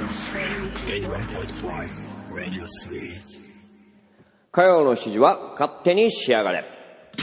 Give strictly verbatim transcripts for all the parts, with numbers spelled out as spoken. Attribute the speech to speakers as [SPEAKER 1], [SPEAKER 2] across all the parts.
[SPEAKER 1] 火曜のしちじは勝手に仕上がれ。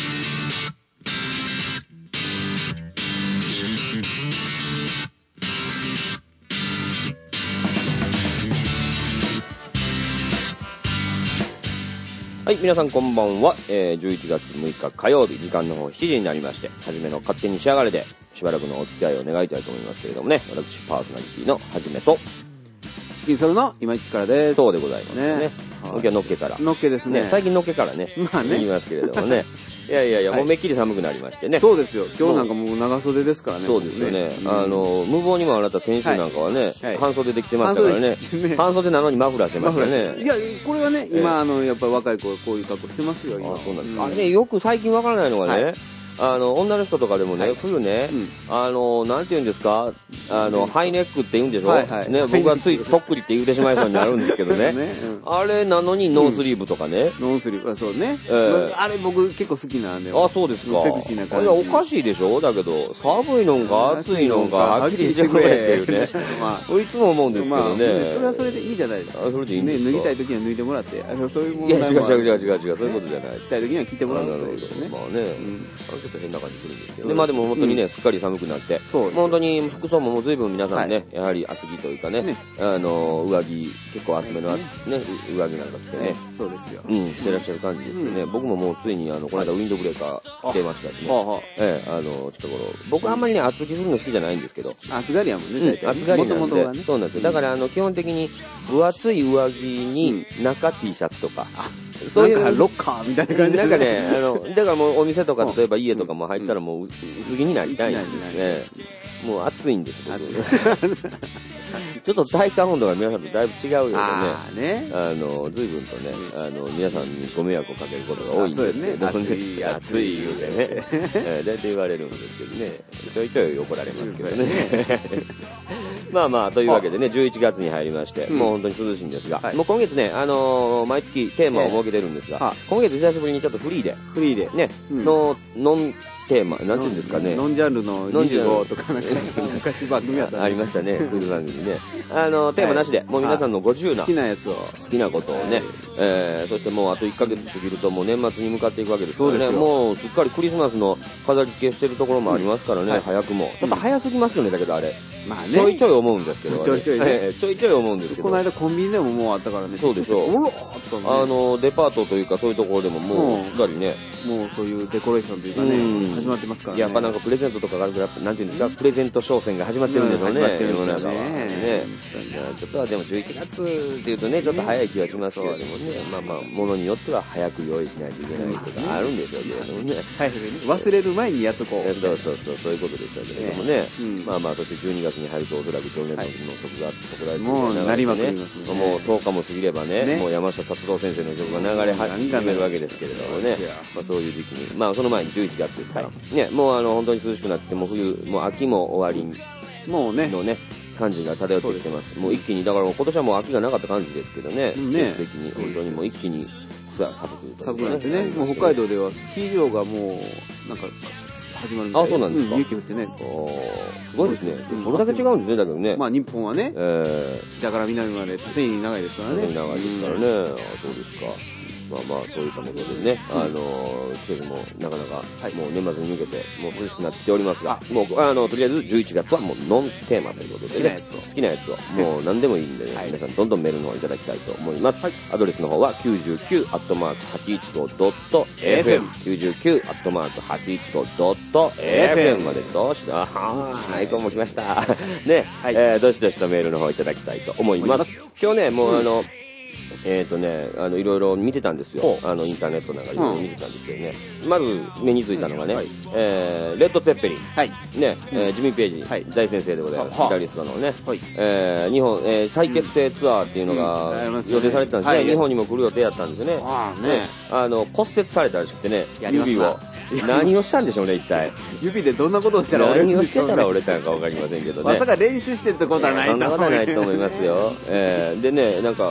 [SPEAKER 1] はい、皆さんこんばんは、えー、じゅういちがつむいか火曜日、時間の方しちじになりまして、はじめの勝手に仕上がれでしばらくのお付き合いを願いたいと思いますけれどもね、私パーソナリティのはじめと
[SPEAKER 2] チキンソルの今市からです。
[SPEAKER 1] そうでございますね。
[SPEAKER 2] ね、
[SPEAKER 1] 今日はのっけから
[SPEAKER 2] のっけですね。
[SPEAKER 1] ね、最近のっけからね、
[SPEAKER 2] まあね、
[SPEAKER 1] 言いますけれどもね。いやいやいや、もうめっきり寒くなりましてね。
[SPEAKER 2] そうですよ。今日なんかもう長袖ですからね。
[SPEAKER 1] そうですよね。うん、あの、無謀にもあなた先週なんかはね、はいはい、半袖で来てましたからね。半袖、半袖なのにマフラーしてましたね。
[SPEAKER 2] いや、これはね、今、あの、やっぱり若い子こういう格好してますよ、今。
[SPEAKER 1] あ、そうなんですか。うん、あれね、よく最近わからないのがね、はい、あの、女の人とかでもね、はい、冬ね、うん、あの、なんて言うんですか、あの、ハイネックって言うんでしょ、はいはい、ね、僕はついとっくりって言うてしまいそうになるんですけどね。ね、うん、あれなのにノースリーブとかね。
[SPEAKER 2] うん、ノースリーブ、そうね。えー、あれ僕結構好きなんで。
[SPEAKER 1] あ、そうですか。
[SPEAKER 2] セクシーな感じ。
[SPEAKER 1] いや、おかしいでしょだけど、寒いのか暑いのかはっきりしてくれっていうね。まあ、いつも思うんですけどね。まあ、
[SPEAKER 2] それはそれでいいじゃないですか。
[SPEAKER 1] あ、それでいいんですか。ね、
[SPEAKER 2] 脱ぎたい時には脱いでもらって、あの、そういうもの。
[SPEAKER 1] いや、違う違う違う違う違う、そういうことじゃない。
[SPEAKER 2] 着たい時には着てもらうということね。
[SPEAKER 1] まあね、うん、ちょっと変な感じするんですけどね。まあでも本当にね、すっかり寒くなって、
[SPEAKER 2] そう
[SPEAKER 1] 本当に服装ももう随分皆さんね、やはり厚着というかね、あの、上着、結構厚めのね、上着なんか着てね。
[SPEAKER 2] そうですよ。
[SPEAKER 1] うん、してらっしゃる感じですよね。僕ももうついに、あの、この間ウィンドブレーカー着てましたしね。ええ、あの、近頃。僕あんまりね、厚着するの好きじゃないんですけど。
[SPEAKER 2] 厚がりやもんね、
[SPEAKER 1] 厚がりなんで。そうなんですよ。だから、あの、基本的に、分厚い上着に中 T シャツとか。
[SPEAKER 2] そういうロッカーみたいな感じ
[SPEAKER 1] なんかね、あの、だからもうお店とか、例えば家とかも入ったらもう薄着になりたいんですね。もう暑いんです、僕。ちょっと体感温度が皆さんとだいぶ違うようでね。あね。あの、随分とね、あの、皆さんにご迷惑をかけることが多いんですけど、
[SPEAKER 2] 暑い、
[SPEAKER 1] 暑い言うてね。だいたい言われるんですけどね。ちょいちょい怒られますけどね。まあまあ、というわけでね、じゅういちがつに入りまして、もう本当に涼しいんですが、もう今月ね、あの、毎月テーマを設けてるんですが、今月久しぶりにちょっとフリーで、
[SPEAKER 2] フリーで、
[SPEAKER 1] ね、の、ノン、テーマ、なんていうんですかね。
[SPEAKER 2] ノンジャンルのにじゅうごとかなんか、昔番組やった
[SPEAKER 1] ありましたね、クイズ番組ね。あの、テーマなしで、もう皆さんのご自由な、
[SPEAKER 2] 好きなやつを、
[SPEAKER 1] 好きなことをね、えー、そしてもうあといっかげつ過ぎるともう年末に向かっていくわけですからね、もうすっかりクリスマスの飾り付けしてるところもありますからね、早くも。ちょっと早すぎますよね、だけどあれ。まあね。ちょいちょい思うんですけど。
[SPEAKER 2] ちょいちょいね。
[SPEAKER 1] ちょいちょい思うんですけど。
[SPEAKER 2] この間コンビニでももうあったからね。
[SPEAKER 1] そうでしょう。あの、デパートというかそういうところでももうすっかりね。
[SPEAKER 2] もうそういうデコレーションというかね、始まってますからね。
[SPEAKER 1] やっぱなんかプレゼントとかがあるから、なんていうんですか、プレゼント商戦が始まってるんでしょうね。世の中はね。ちょっとはでもじゅういちがつっていうとね、ちょっと早い気がしますけどもね。まあまあ、ものによっては早く用意しないといけないとかあるんでしょうけれどもね。
[SPEAKER 2] 忘れる前にやっとこう。
[SPEAKER 1] そうそうそう、そういうことでしょうけれどもね。まあまあ、そしてじゅうにがつに入るとおそらく少年の曲が特大
[SPEAKER 2] もうなりまくりますね。
[SPEAKER 1] もうとおかも過ぎればね、もう山下達郎先生の曲が流れ始めるわけですけれどもね。まあそういう時期に。まあその前にじゅういちがつですから。ね、もうあの本当に涼しくなって、もう冬、もう秋も終わりのね、のね、感じが漂ってきてます。もう一気に、だから今年はもう秋がなかった感じですけどね。季節的に、本当にもう一気に寒く
[SPEAKER 2] 寒くなってね。もう北海道ではスキー場がもう、なんか、始まるみたい。
[SPEAKER 1] あ、そうなんですか。
[SPEAKER 2] 雪降ってね。
[SPEAKER 1] すごいですね。それだけ違うんですね、だけどね。
[SPEAKER 2] まあ日本はね、北から南まで縦に長いですからね。
[SPEAKER 1] 長いですからね。そうですか。まあまあ、そういったことでね、あの、季節もなかなか、もう年末に向けて、もう涼しくなっておりますが、もう、あの、とりあえずじゅういちがつはもうノンテーマということでね、好きなやつを、もう何でもいいんでね、皆さんどんどんメールの方いただきたいと思います。アドレスの方は きゅうじゅうきゅうアットマークはちいちごドットエフエム きゅうじゅうきゅうアットマークはちいちごドットエフエム までどうしだはーい、今日も来ました。ね、えー、どしどしとメールの方いただきたいと思います。今日ね、もうあの、えっとね、あの、いろいろ見てたんですよ。あの、インターネットなんかいろいろ見てたんですけどね。まず目についたのがね、えー、レッド・ツェッペリン。はい。ね、えー、ジミー・ページ、はい、大先生でございます。ギタリストのね。はい。えー、日本、えー、再結成ツアーっていうのが予定されてたんですね。日本にも来る予定やったんですよね。ああ、ね。あの、骨折されたらしくてね、指を。何をしたんでしょうね、一体。
[SPEAKER 2] 指でどんなことをしたら折れるんでしょうね。
[SPEAKER 1] 何をしてたら折れたのかわかりませんけどね。
[SPEAKER 2] まさか練習してってことはない
[SPEAKER 1] と思います。そんなことはないと思いますよ。えー、でね、なんか、えー、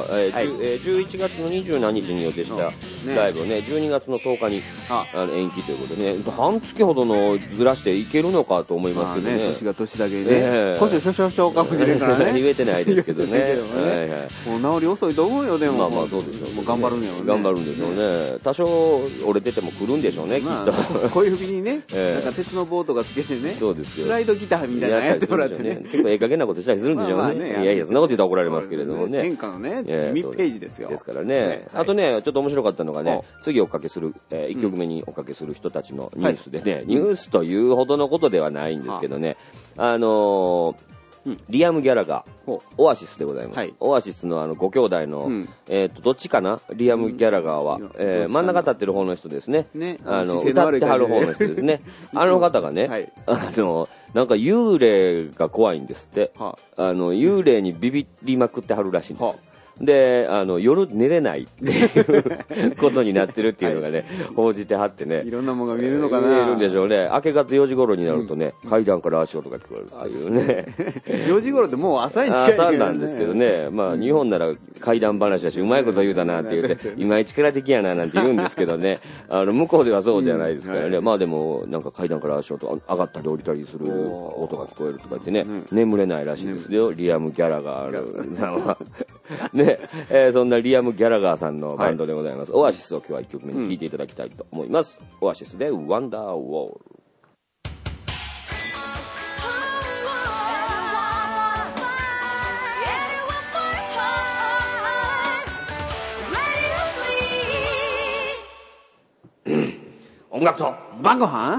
[SPEAKER 1] はいえー、じゅういちがつのにじゅうしちにちに予定したライブをね、じゅうにがつのとおかにああの延期ということでね、半月ほどのずらしていけるのかと思いますけどね。まあ、ね
[SPEAKER 2] 年が年だけにね。えー、故障少々少かもしれないからね。
[SPEAKER 1] 言えてないですけどね。はいはい、
[SPEAKER 2] もう治り遅いと思うよ、でも。
[SPEAKER 1] まあまあそうでしょう、ね。
[SPEAKER 2] もう頑張るんやろね。
[SPEAKER 1] 頑張るんでしょうね。多少折れてても来るんでしょうね、まあ、きっと。
[SPEAKER 2] 小指にね、えー、なんか鉄の棒とかつけてね、
[SPEAKER 1] そうですよ。
[SPEAKER 2] スライドギターみたいなのやってもらってね。
[SPEAKER 1] 結構ええ加減なことしたりするんでしょうね。まあまあね、いやいや、そんなこと言ったら怒られますけれどもね。
[SPEAKER 2] 天下のね、地味ページですよ。
[SPEAKER 1] ですからね。あとね、ちょっと面白かったのがね、次おかけする、えー、いっきょくめにおかけする人たちのニュースでね、ニュースというほどのことではないんですけどね、あのー、リアム・ギャラガー、オアシスでございます。はい、オアシスのあのご兄弟の、うん、えっ、ー、と、どっちかなリアム・ギャラガーは、うん、えー、真ん中立ってる方の人ですね。ねあの、歌ってはる方の人ですね。あの方がね、はい、あの、なんか幽霊が怖いんですって。はあ、あの、幽霊にビビりまくってはるらしいんです。はあで、あの、夜寝れないっていうことになってるっていうのがね、はい、報じてはってね。
[SPEAKER 2] いろんなものが見えるのかな。
[SPEAKER 1] 見えるんでしょうね。明け方よじ頃になるとね、うん、階段から足音が聞こえるっていうね。
[SPEAKER 2] よじ頃ってもう朝に近いけどね。
[SPEAKER 1] 朝なんですけどね。まあ、日本なら階段話だし、うまいこと言うだなって言って、いまいち力的やななんて言うんですけどね。あの、向こうではそうじゃないですからね。うんはい、まあでも、なんか階段から足音、上がったり降りたりする音が聞こえるとか言ってね、うん、眠れないらしいですよ。リアム・ギャラガーさんは。ね、えー、そんなリアム・ギャラガーさんのバンドでございます。はい、オアシスを今日はいっきょくめに聴いていただきたいと思います。うん、オアシスでワンダーウォール。音楽と
[SPEAKER 2] 晩ご飯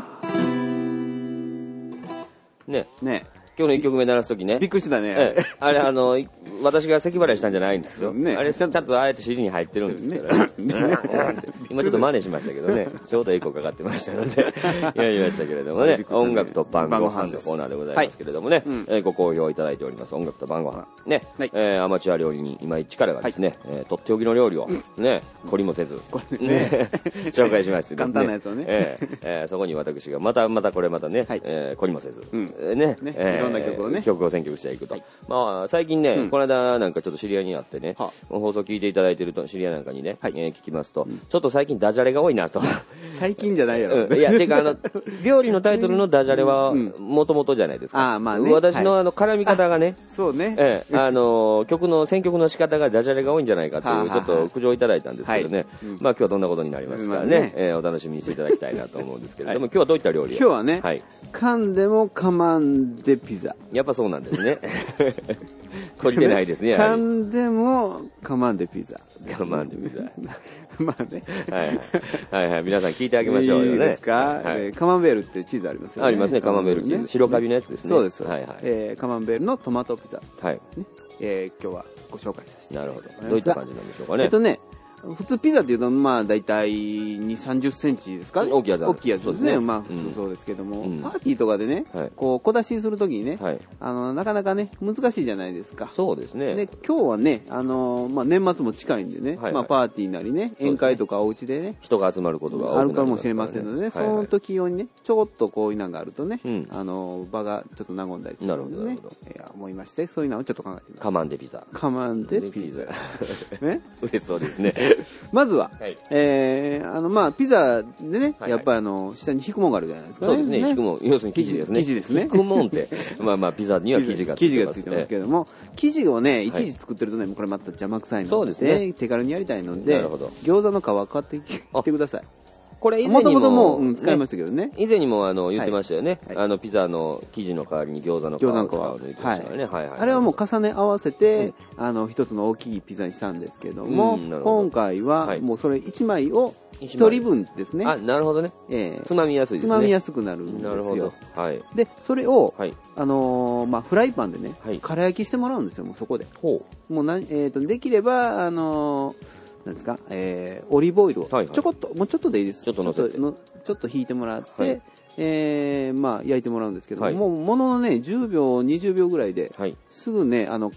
[SPEAKER 1] ね。
[SPEAKER 2] ね。
[SPEAKER 1] 今日のいっきょくめ鳴らすときね。
[SPEAKER 2] びっくりしてたね。
[SPEAKER 1] ええ、あれ、あの、私が咳払いしたんじゃないんですよ。ね、あれ、ちゃんとあえて尻に入ってるんですから、ね。今ちょっと真似しましたけどね。ちょうどエコーかかってましたので、やりましたけれどもね。音楽と晩ご飯のコーナーでございますけれどもね。はいうんえー、ご好評いただいております。音楽と晩ご飯。ね。はい、えー、アマチュア料理人、今市からがですね、はい、えー、とっておきの料理を、ね、懲りもせず、ね、紹介しましてですね。
[SPEAKER 2] 簡単なやつをね。
[SPEAKER 1] えーえー、そこに私が、またまたこれまたね、はい、えー、懲りもせず、うん、ね、ね、えー、いろんな曲をね、曲を選曲していくと。はい、まあ、最近ね、うん、この間なんかちょっと知り合いになってね、はあ、放送聞いていただいてると知り合いなんかにね、はい、えー、聞きますと、うん、ちょっと最近ダジャレが多いなと。
[SPEAKER 2] 最近じゃないやろ。
[SPEAKER 1] うん、いや、てかあの、料理のタイトルのダジャレは、もともとじゃないですか。ああ、まあね。私のあの、絡み方がね、
[SPEAKER 2] そうね。
[SPEAKER 1] えー、あの、曲の、選曲の仕方がダジャレが多いんじゃないかという、ちょっと苦情いただいたんですけどね、はいうん、まあ今日はどんなことになりますからね、ねえー、お楽しみにしていただきたいなと思うんですけれども、はい、今日はどういった料理を
[SPEAKER 2] 今日はね、はい、噛んでも噛まんでピザ。
[SPEAKER 1] やっぱそうなんですね。懲りてないですね。
[SPEAKER 2] 噛んでも噛まんでピザ。
[SPEAKER 1] 噛まんでピザ。
[SPEAKER 2] まあね。
[SPEAKER 1] はいはい。はいはい。皆さん聞いてあげましょうよね。
[SPEAKER 2] いいですか、はいえー、カマンベールってチーズありますよね。
[SPEAKER 1] ありますね、カマンベールチーズ。白カビのやつですね。
[SPEAKER 2] そうです。
[SPEAKER 1] はいはい。
[SPEAKER 2] えー、カマンベールのトマトピザ。はい。ね。えー、今日はご紹介させて。
[SPEAKER 1] なるほど。どういった感じなんでしょうかね。
[SPEAKER 2] えっとね、普通ピザっていうと、まあ、だいたいにじゅう、さんじゅっセンチですか
[SPEAKER 1] 大きいやつ。
[SPEAKER 2] 大きいやつですね。まあ、普通そうですけども、うん、パーティーとかでね、はい、こう、小出しするときにね、はい、あの、なかなかね、難しいじゃないですか。
[SPEAKER 1] そうですね。
[SPEAKER 2] で、今日はね、あの、まあ、年末も近いんでね、はいはい、まあ、パーティーなりね、宴会とかお家でね、
[SPEAKER 1] 人が集まることが多くなる、
[SPEAKER 2] ね、あるかもしれませんのでね、はいはい、その時用にね、ちょっとこういうのがあるとね、うん、あの、場がちょっと和んだりするのでね、えー、思いまして、そういうのをちょっと考えてみます。
[SPEAKER 1] カマンデピザ。
[SPEAKER 2] カマンデピザ。
[SPEAKER 1] ね。嬉しそうですね。
[SPEAKER 2] まずは、はい、えー、あの、まあ、ピザでね、はいはい、やっぱりあの、下に引くもんがあるじゃないですかね。
[SPEAKER 1] そうですね、引くもん。要するに生地ですね。
[SPEAKER 2] 生地ですね。
[SPEAKER 1] 引くもんって、まあまあ、ピザには生地がついてます。
[SPEAKER 2] 生地がついてますけれども、生地をね、いちいち作ってるとね、これまた邪魔くさいので、そうですね。手軽にやりたいので、なるほど。餃子の皮買ってきてください。
[SPEAKER 1] これ以前にも、
[SPEAKER 2] もともともう、うん、使いましたけどね。
[SPEAKER 1] 以前にもあの言ってましたよね。はい、あのピザの生地の代わりに餃子の皮を使うと言ってましたよね。はいはいはい。
[SPEAKER 2] あれはもう重ね合わせて、うん、あの一つの大きいピザにしたんですけども、うん、ど今回はもうそれいちまいを一人分ですね。
[SPEAKER 1] あ、なるほどね。えー、つまみやすいですね。
[SPEAKER 2] つまみやすくなるんですよ。なるほど。はい。で、それを、はい、あのー、まあ、フライパンでね、はい、空焼きしてもらうんですよ、もうそこで。ほう。もうな、えっ、ー、と、できれば、あのー、なんですか、えー、オリーブオイルを、ちょこっと、はいはい、もうちょっとでいいです。
[SPEAKER 1] ちょっと乗せて。
[SPEAKER 2] ちょっと、ちょっと引いてもらって、はい、えー、まあ、焼いてもらうんですけど、はい、もう、もののね、じゅうびょう、にじゅうびょうぐらいで、はい、すぐね、あの、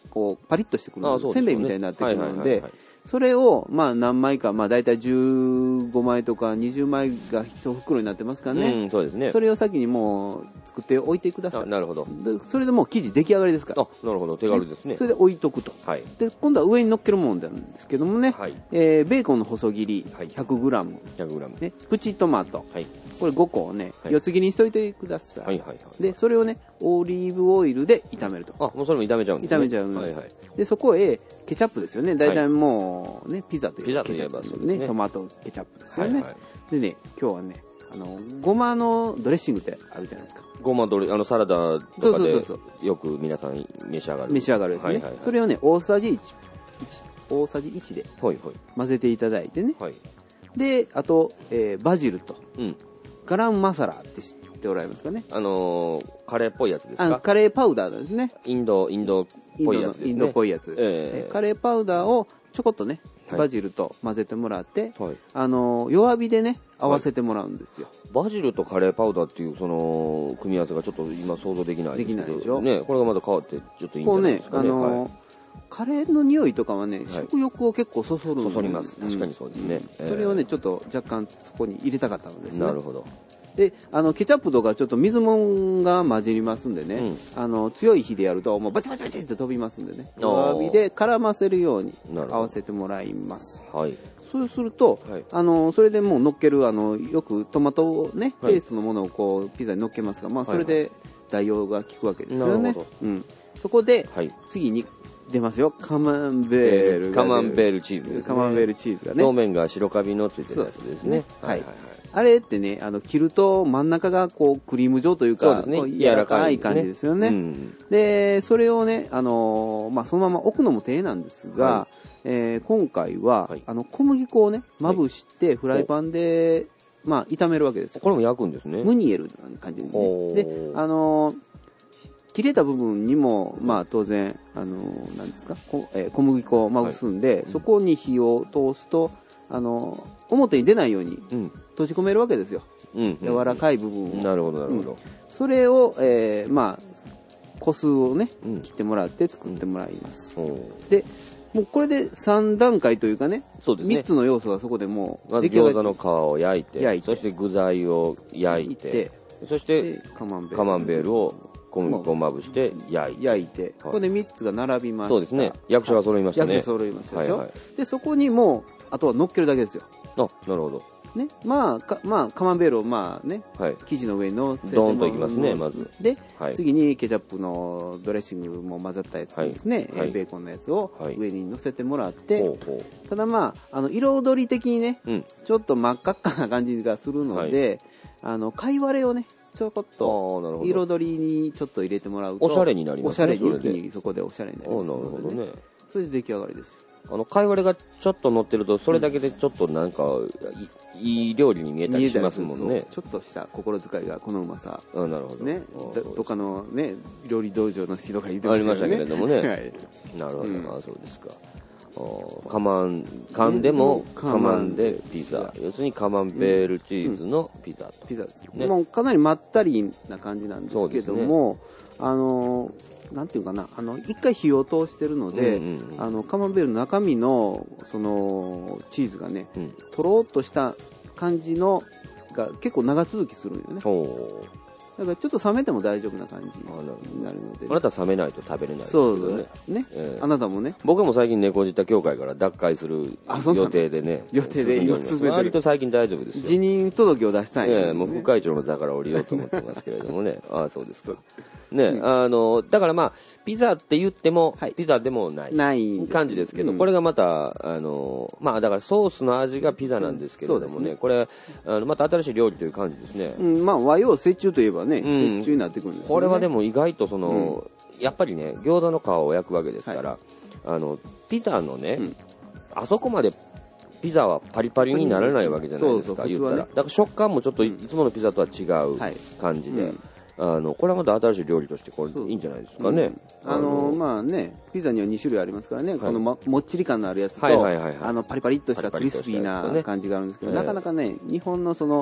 [SPEAKER 2] こうパリッとしてくる、ね、せんべいみたいになってくるので、それをまあ何枚か、まあ大体じゅうごまいとかにじゅうまいが一袋になってますからね、
[SPEAKER 1] うん、そうですね。
[SPEAKER 2] それを先にもう作っておいてください。
[SPEAKER 1] なるほど。
[SPEAKER 2] でそれでもう生地出来上がりですから。
[SPEAKER 1] あ、なるほど、手軽ですね。
[SPEAKER 2] それで置いとくと。はい。で今度は上に乗っけるものなんですけどもね、はい、えー、ベーコンの細切り ひゃくグラム、ひゃくグラム、ね、プチトマト、はい、これごこをね、はい、四つ切りにしといてください。はいはいはい。でそれをねオリーブオイルで炒めると。
[SPEAKER 1] あ、もうそれも炒めちゃうんですね。
[SPEAKER 2] 炒めちゃうんです。はいはい。でそこへケチャップですよね。大体もうね、ピザというケチャップですね。トマトケチャップですよね。はいはい、でね、今日はね、あのごまのドレッシングってあるじゃないですか。
[SPEAKER 1] ごまドレ、あのサラダとかでよく皆さん召し上がる。
[SPEAKER 2] 召し上がるですね。はいはいはい、それをね大さじいち、大さじいちで混ぜていただいてね。はい、であと、えー、バジルと、うん、ガラムマサラって知っておられますかね。
[SPEAKER 1] あのー、カレーっぽいやつですか。
[SPEAKER 2] あ、カレーパウダーですね。
[SPEAKER 1] インドインドっぽいやつですね。
[SPEAKER 2] インドっぽいやつ。えー、カレーパウダーをちょこっとね。バジルと混ぜてもらって、はい、あの弱火でね合わせてもらうんですよ、
[SPEAKER 1] はい、バジルとカレーパウダーっていうその組み合わせがちょっと今想像できないですけど、できないでしょ、ね、これがまた変わってちょっといいんじゃないですかね。こうね、あのーはい、
[SPEAKER 2] カレーの匂いとかはね、はい、食欲を結構そそるんで、
[SPEAKER 1] そそります。確かにそうですね、
[SPEAKER 2] うん、それをねちょっと若干そこに入れたかったんですね。
[SPEAKER 1] なるほど。
[SPEAKER 2] であのケチャップとかちょっと水もんが混じりますんでね、うん、あの強い火でやるともうバチバチバチって飛びますんでね、弱火で絡ませるように合わせてもらいます。はい、そうすると、はい、あのそれでもう乗っけるあのよくトマトをねペーストのものをこうピザに乗っけますが、まあ、それで代用が効くわけですよね。うん、そこで、はい、次に出ますよ、カマンベール、
[SPEAKER 1] えー、カマンベールチーズですね。
[SPEAKER 2] カマンベールチーズがね、
[SPEAKER 1] 表面が白カビのついてるやつですね。
[SPEAKER 2] はいはいはい。あれってね、あの切ると真ん中がこうクリーム状というか、
[SPEAKER 1] そうですね、
[SPEAKER 2] 柔らかい感じですよね。うん、でそれをね、あのーまあ、そのまま置くのも手なんですが、はい、えー、今回は、はい、あの小麦粉をねまぶしてフライパンで、まあ、炒めるわけですよ。
[SPEAKER 1] これも焼くんですね。
[SPEAKER 2] ムニエルな感じでね。で、あのー切れた部分にも、まあ、当然、あのー、なんですか、こえー、小麦粉をまぶすんで、はい、そこに火を通すと、あのー、表に出ないように閉じ込めるわけですよ、うん、柔らかい部分を。
[SPEAKER 1] なるほどなるほど、うん、
[SPEAKER 2] それを、えー、まあ個数をね切ってもらって作ってもらいます、うん、でもうこれでさんだんかいというかね、そうですね、みっつの要素がそこでもう
[SPEAKER 1] まず餃子の皮を焼いて、焼いてそして具材を焼いて、そしてカマンベールを小麦粉をまぶして焼いて、
[SPEAKER 2] 焼いて、ここでみっつが並びました。
[SPEAKER 1] そうですね、役所が揃いましたね。
[SPEAKER 2] 役所揃いましたでしょ、はいはい、でそこにもうあとは乗っけるだけですよ。
[SPEAKER 1] あ、なるほど
[SPEAKER 2] ね、まあ、かまあ、カマンベールをまあね、はい、生地の上に乗せて
[SPEAKER 1] ドーンといきますね、まず。
[SPEAKER 2] で、はい、次にケチャップのドレッシングも混ざったやつですね、はい、ベーコンのやつを上に乗せてもらって、はい、ただまあ、あの彩り的にね、うん、ちょっと真っ赤っかな感じがするので、はい、あの貝割れをねちょこっと彩りにちょっと入れてもらうと
[SPEAKER 1] おしゃれになりますね。
[SPEAKER 2] おしゃれに一気にそこでおしゃれになります、ね、
[SPEAKER 1] なるほどね。
[SPEAKER 2] それで出来上がりですよ。
[SPEAKER 1] あの貝割れがちょっと乗ってるとそれだけでちょっとなんか、うん、い, いい料理に見えたりしますもんね。
[SPEAKER 2] ちょっとした心遣いがこのうまさ。
[SPEAKER 1] あ、なるほどね。
[SPEAKER 2] どっかのね料理道場の人が言ってましたね。
[SPEAKER 1] ありましたけれどもね。はい、なるほど、うん、あ、そうですか。カマン缶でもカマンでピザ、要するにカマンベールチーズのピザと、
[SPEAKER 2] うん、ピザですね。もうかなりまったりな感じなんですけども、ね、あのなんていうかな、あの一回火を通してるので、うんうんうん、あのカマンベールの中身のそのチーズがね、うん、とろっとした感じのが結構長続きするんよね。だからちょっと冷めても大丈夫な感じになるので、ね、
[SPEAKER 1] あなた冷めないと食べれないですよね。そうです
[SPEAKER 2] ね、えー、あなたもね。
[SPEAKER 1] 僕も最近猫舌協会から脱会する予定でね。
[SPEAKER 2] 予定で今進めてる。
[SPEAKER 1] 割と最近大丈夫ですよ。
[SPEAKER 2] 辞任届を出したいん、ね。
[SPEAKER 1] ええー、もう副会長の座から降りようと思ってますけれどもね。ああ、そうですか。ね、うん、あのだからまあピザって言っても、はい、ピザでもないない感じですけど、うん、これがまたあのまあだからソースの味がピザなんですけれどもね、うん、これあのまた新しい料理という感じですね。
[SPEAKER 2] うん、まあ和洋折衷といえばね、折衷になってくるんですよね。
[SPEAKER 1] これはでも意外とその、やっぱりね餃子の皮を焼くわけですから、はい、あのピザのね、あそこまでピザはパリパリにならないわけじゃないですか、言ったら、ね、だから食感もちょっといつものピザとは違う感じで、はい、あのこれはまた新しい料理としてこれいいんじゃないですかね。
[SPEAKER 2] うん、あのまあねピザにはに種類ありますからね、はい、この、ま、もっちり感のあるやつと、はいはいはいはい、あのパリパリっとしたクリスピーな感じがあるんですけど、なかなかね日本のその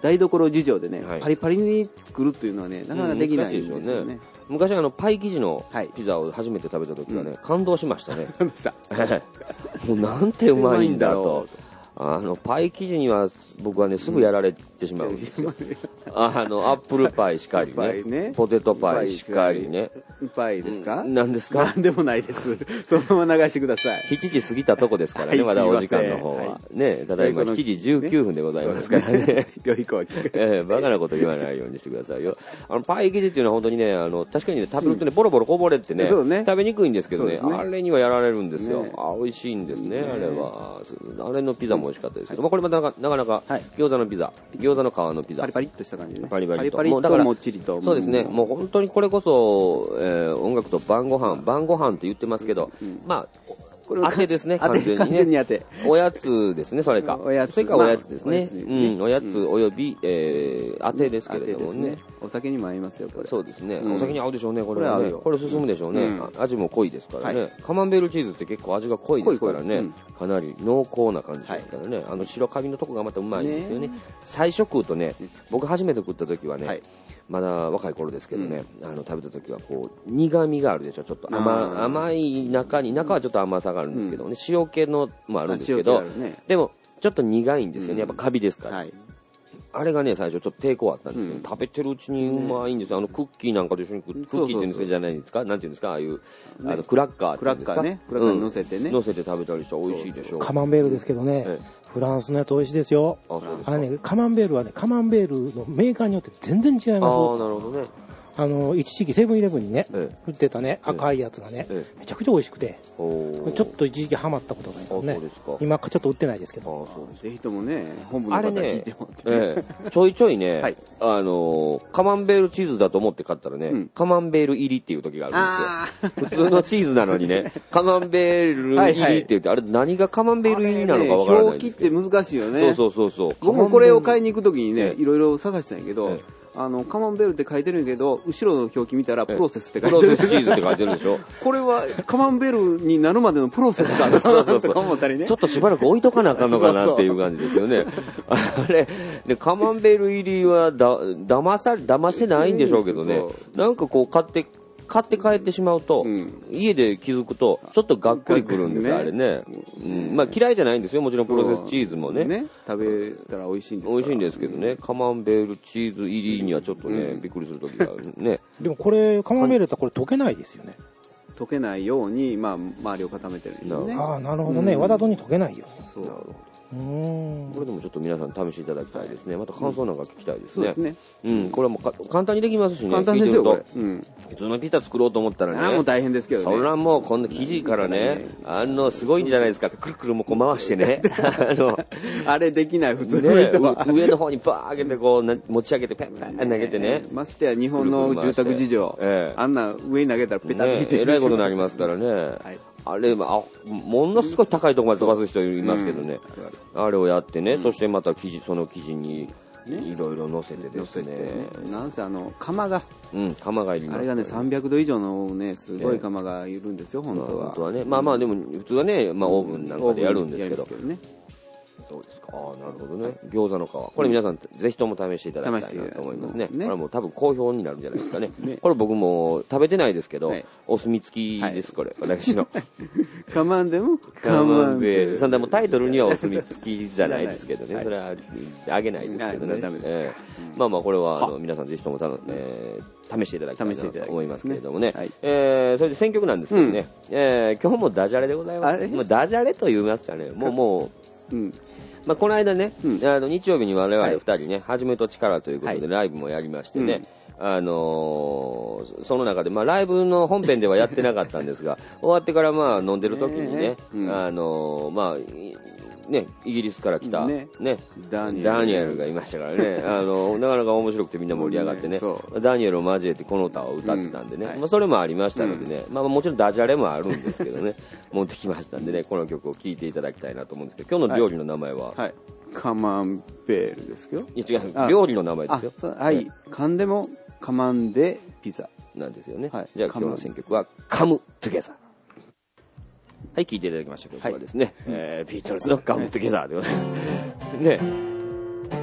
[SPEAKER 2] 台所事情でね、はい、パリパリに作るっていうのはね、なかなかできないんですよね。うん、難しいでしょうね。
[SPEAKER 1] 昔あのパイ生地のピザを初めて食べた時はね、はい、感動しましたね。もうなんてうまいんだと。あのパイ生地には僕はねすぐやられてしまうんですよ。あのアップルパイしかり ね, ねポテトパイしかりね。
[SPEAKER 2] パイですか？
[SPEAKER 1] 何ですか？
[SPEAKER 2] 何でもないです。そのまま流してください。
[SPEAKER 1] しちじ過ぎたとこですからね、はい、まだお時間の方は、はい、ね。ただいましちじじゅうきゅうふんでございますからね。
[SPEAKER 2] 良い子は聞く。
[SPEAKER 1] えー、バカなこと言わないようにしてくださいよ。あのパイ生地っていうのは本当にね、あの確かにね食べるとねボロボロこぼれってね、ね食べにくいんですけど ね, ねあれにはやられるんですよ。ね、あ美味しいんです ね, ねあれは。あれのピザも美味しかったですけど、はい、まあこれまたなかなかなか、はい、餃子のピザ、餃子の皮のピザ、
[SPEAKER 2] パリパリっとした感じね。
[SPEAKER 1] パリパリと、
[SPEAKER 2] パリパリともっちりと。
[SPEAKER 1] そうですね。もう本当にこれこそ、えー、音楽と晩ご飯、晩ご飯って言ってますけど、うん、まあ。これ当てですね、完全にね。
[SPEAKER 2] 完全に当て。
[SPEAKER 1] おやつですね、それか。
[SPEAKER 2] おやつ。
[SPEAKER 1] それかおやつですね。うん、おやつおよび、えー、当てですけれどもね。
[SPEAKER 2] お酒にも合いますよ、これ。
[SPEAKER 1] そうですね。お酒に合うでしょうね、これはね。これ進むでしょうね。味も濃いですからね。カマンベールチーズって結構味が濃いですからね。かなり濃厚な感じですからね。あの白カビのとこがまたうまいんですよね。最初食うとね、僕初めて食った時はね、まだ若い頃ですけどね、うん、あの食べた時はこう苦味があるでしょ。ちょっと 甘, 甘い中に中はちょっと甘さがあるんですけどね、うん、塩気のもあるんですけど、ね、でもちょっと苦いんですよね。やっぱカビですから、うんはい、あれがね最初ちょっと抵抗あったんですけど、うん、食べてるうちにうまいんですよ。あのクッキーなんかと一緒にクッキーって言うんですかじゃないですか、なんていうんですか、ああいう、ね、あのクラッカーっていうんですか、
[SPEAKER 2] クラッカーね、クラッカーに乗せてね、
[SPEAKER 1] うん、乗せて食べたりしたら美味しいでしょう。
[SPEAKER 3] カマンベールですけどね、ええ、フランスのやつ美味しいですよ。あ、そうですか。あれね、カマンベールはね、カマンベールのメーカーによって全然違います。ああ、
[SPEAKER 1] なるほどね。
[SPEAKER 3] あの一時期セブンイレブンにね、ええ、売ってたね赤いやつがね、ええ、めちゃくちゃ美味しくて、ちょっと一時期ハマったことがありますね。そうですか。今ちょっと売ってないですけど。
[SPEAKER 2] あ、そうです。ぜひともね、本部の方聞いてもらって、ね、
[SPEAKER 1] ええ、ちょいちょいね、はい、あのカマンベールチーズだと思って買ったらね、うん、カマンベール入りっていう時があるんですよ。普通のチーズなのにね、カマンベール入りって言って、はいはい、あれ何がカマンベール入りなのかわからないんですけど。
[SPEAKER 2] 表記って難しいよね。
[SPEAKER 1] そうそうそうそう。
[SPEAKER 2] 僕もこれを買いに行く時にね、いろいろ探したんやけど。ええ、あのカマンベールって書いてるんやけど、後ろの表記見たらプロセスって書いてる。
[SPEAKER 1] プロセスチーズって書いてるでしょ。
[SPEAKER 2] これはカマンベールになるまでのプロセスかなと思ったりね。
[SPEAKER 1] ちょっとしばらく置いとかなあかんのかなっていう感じですよね。あれでカマンベール入りはだ騙さ騙してないんでしょうけどね。なんかこう買って買って帰ってしまうと、うん、家で気づくとちょっとがっくりくるんです、ね、あれね、うん、まあ嫌いじゃないんですよ、もちろんプロセスチーズも ね, ね
[SPEAKER 2] 食べたら美味しいんです
[SPEAKER 1] 美味しいんですけどね、カマンベールチーズ入りにはちょっとね、うん、びっくりする時があるね。
[SPEAKER 3] でもこれカマンベールってこれ溶けないですよね。
[SPEAKER 2] 溶けないように、まあ、周りを固めてるんですよね。
[SPEAKER 3] ああ、なるほどね、うん、わざとに溶けないように。
[SPEAKER 1] そう、なるほど。これでもちょっと皆さん試していただきたいですね。また感想なんか聞きたいですね。そうですね。うん、これはもうか簡単にできますしね。
[SPEAKER 2] 簡単ですよ、これ。うん、
[SPEAKER 1] 普通のピザ作ろうと思ったらね。
[SPEAKER 2] あ、もう大変ですけどね。
[SPEAKER 1] それはもうこんな生地からね、あのすごいんじゃないですか。くるくるもこう回してね。あの
[SPEAKER 2] あれできない普通の人は、
[SPEAKER 1] ね、上の方にバー上げてこう持ち上げてペンペン投げてね。
[SPEAKER 2] ましてや日本の住宅事情、ええ、あんな上に投げたらペタッていって、
[SPEAKER 1] ね、えらいことになりますからね。はい、あれ、あ、ものすごい高いところまで飛ばす人いますけどね、うん、あれをやってね、うん、そしてまた生地、その生地にいろいろ乗せてですね、
[SPEAKER 2] ね、なんせあの釜が、
[SPEAKER 1] うん、釜がいります、ね、
[SPEAKER 2] あれがねさんびゃくど以上のねすごい釜がいるんですよ、本当は。
[SPEAKER 1] 本当はね、まあまあでも普通はね、まあ、オーブンなんかでやるんですけど、うんね、そうですか。ああ、なるほどね。餃子の皮。これ皆さん、ぜひとも試していただきたいなと思いますね。これはもう多分好評になるんじゃないですかね。ね、これ僕も食べてないですけど、はい、お墨付きです、これ。私の。
[SPEAKER 2] カマンでも
[SPEAKER 1] カマンベール。そんなもうタイトルにはお墨付きじゃないですけどね。それはあげないですけどね。ダメです。えー、まあまあこれはあの皆さんぜひともたの、えー、試していただきたいなと思いますけれどもね。はい、えー、それで選曲なんですけどね。うん、えー、今日もダジャレでございます。もうダジャレと言いますかね。もうもう、うん、まあ、この間ね、うん、あの日曜日に我々ふたりね、はじめと力ということでライブもやりましてね、はい、あのー、その中で、まあ、ライブの本編ではやってなかったんですが、終わってからまあ飲んでる時にね、えーうん、あのー、まあね、イギリスから来た、ねね、ダニエル、ダニエルがいましたからね、あのなかなか面白くてみんな盛り上がってね、ね、ダニエルを交えてこの歌を歌ってたんでね、うん、まあ、それもありましたのでね、うん、まあ、もちろんダジャレもあるんですけどね、持ってきましたんでね、この曲を聴いていただきたいなと思うんですけど、今日の料理の名前は、はいはい、
[SPEAKER 2] カマンベールですけど、
[SPEAKER 1] いや違う、料理の名前ですよ。
[SPEAKER 2] はい、噛んでもカマンでピザ
[SPEAKER 1] なんですよね。はい、じゃあ今日の選曲はカムトゥゲザー。はい、聴いていただきました曲はですね、はい、えー、ビートルズのカムトゥゲザーでございます。ね。
[SPEAKER 2] こ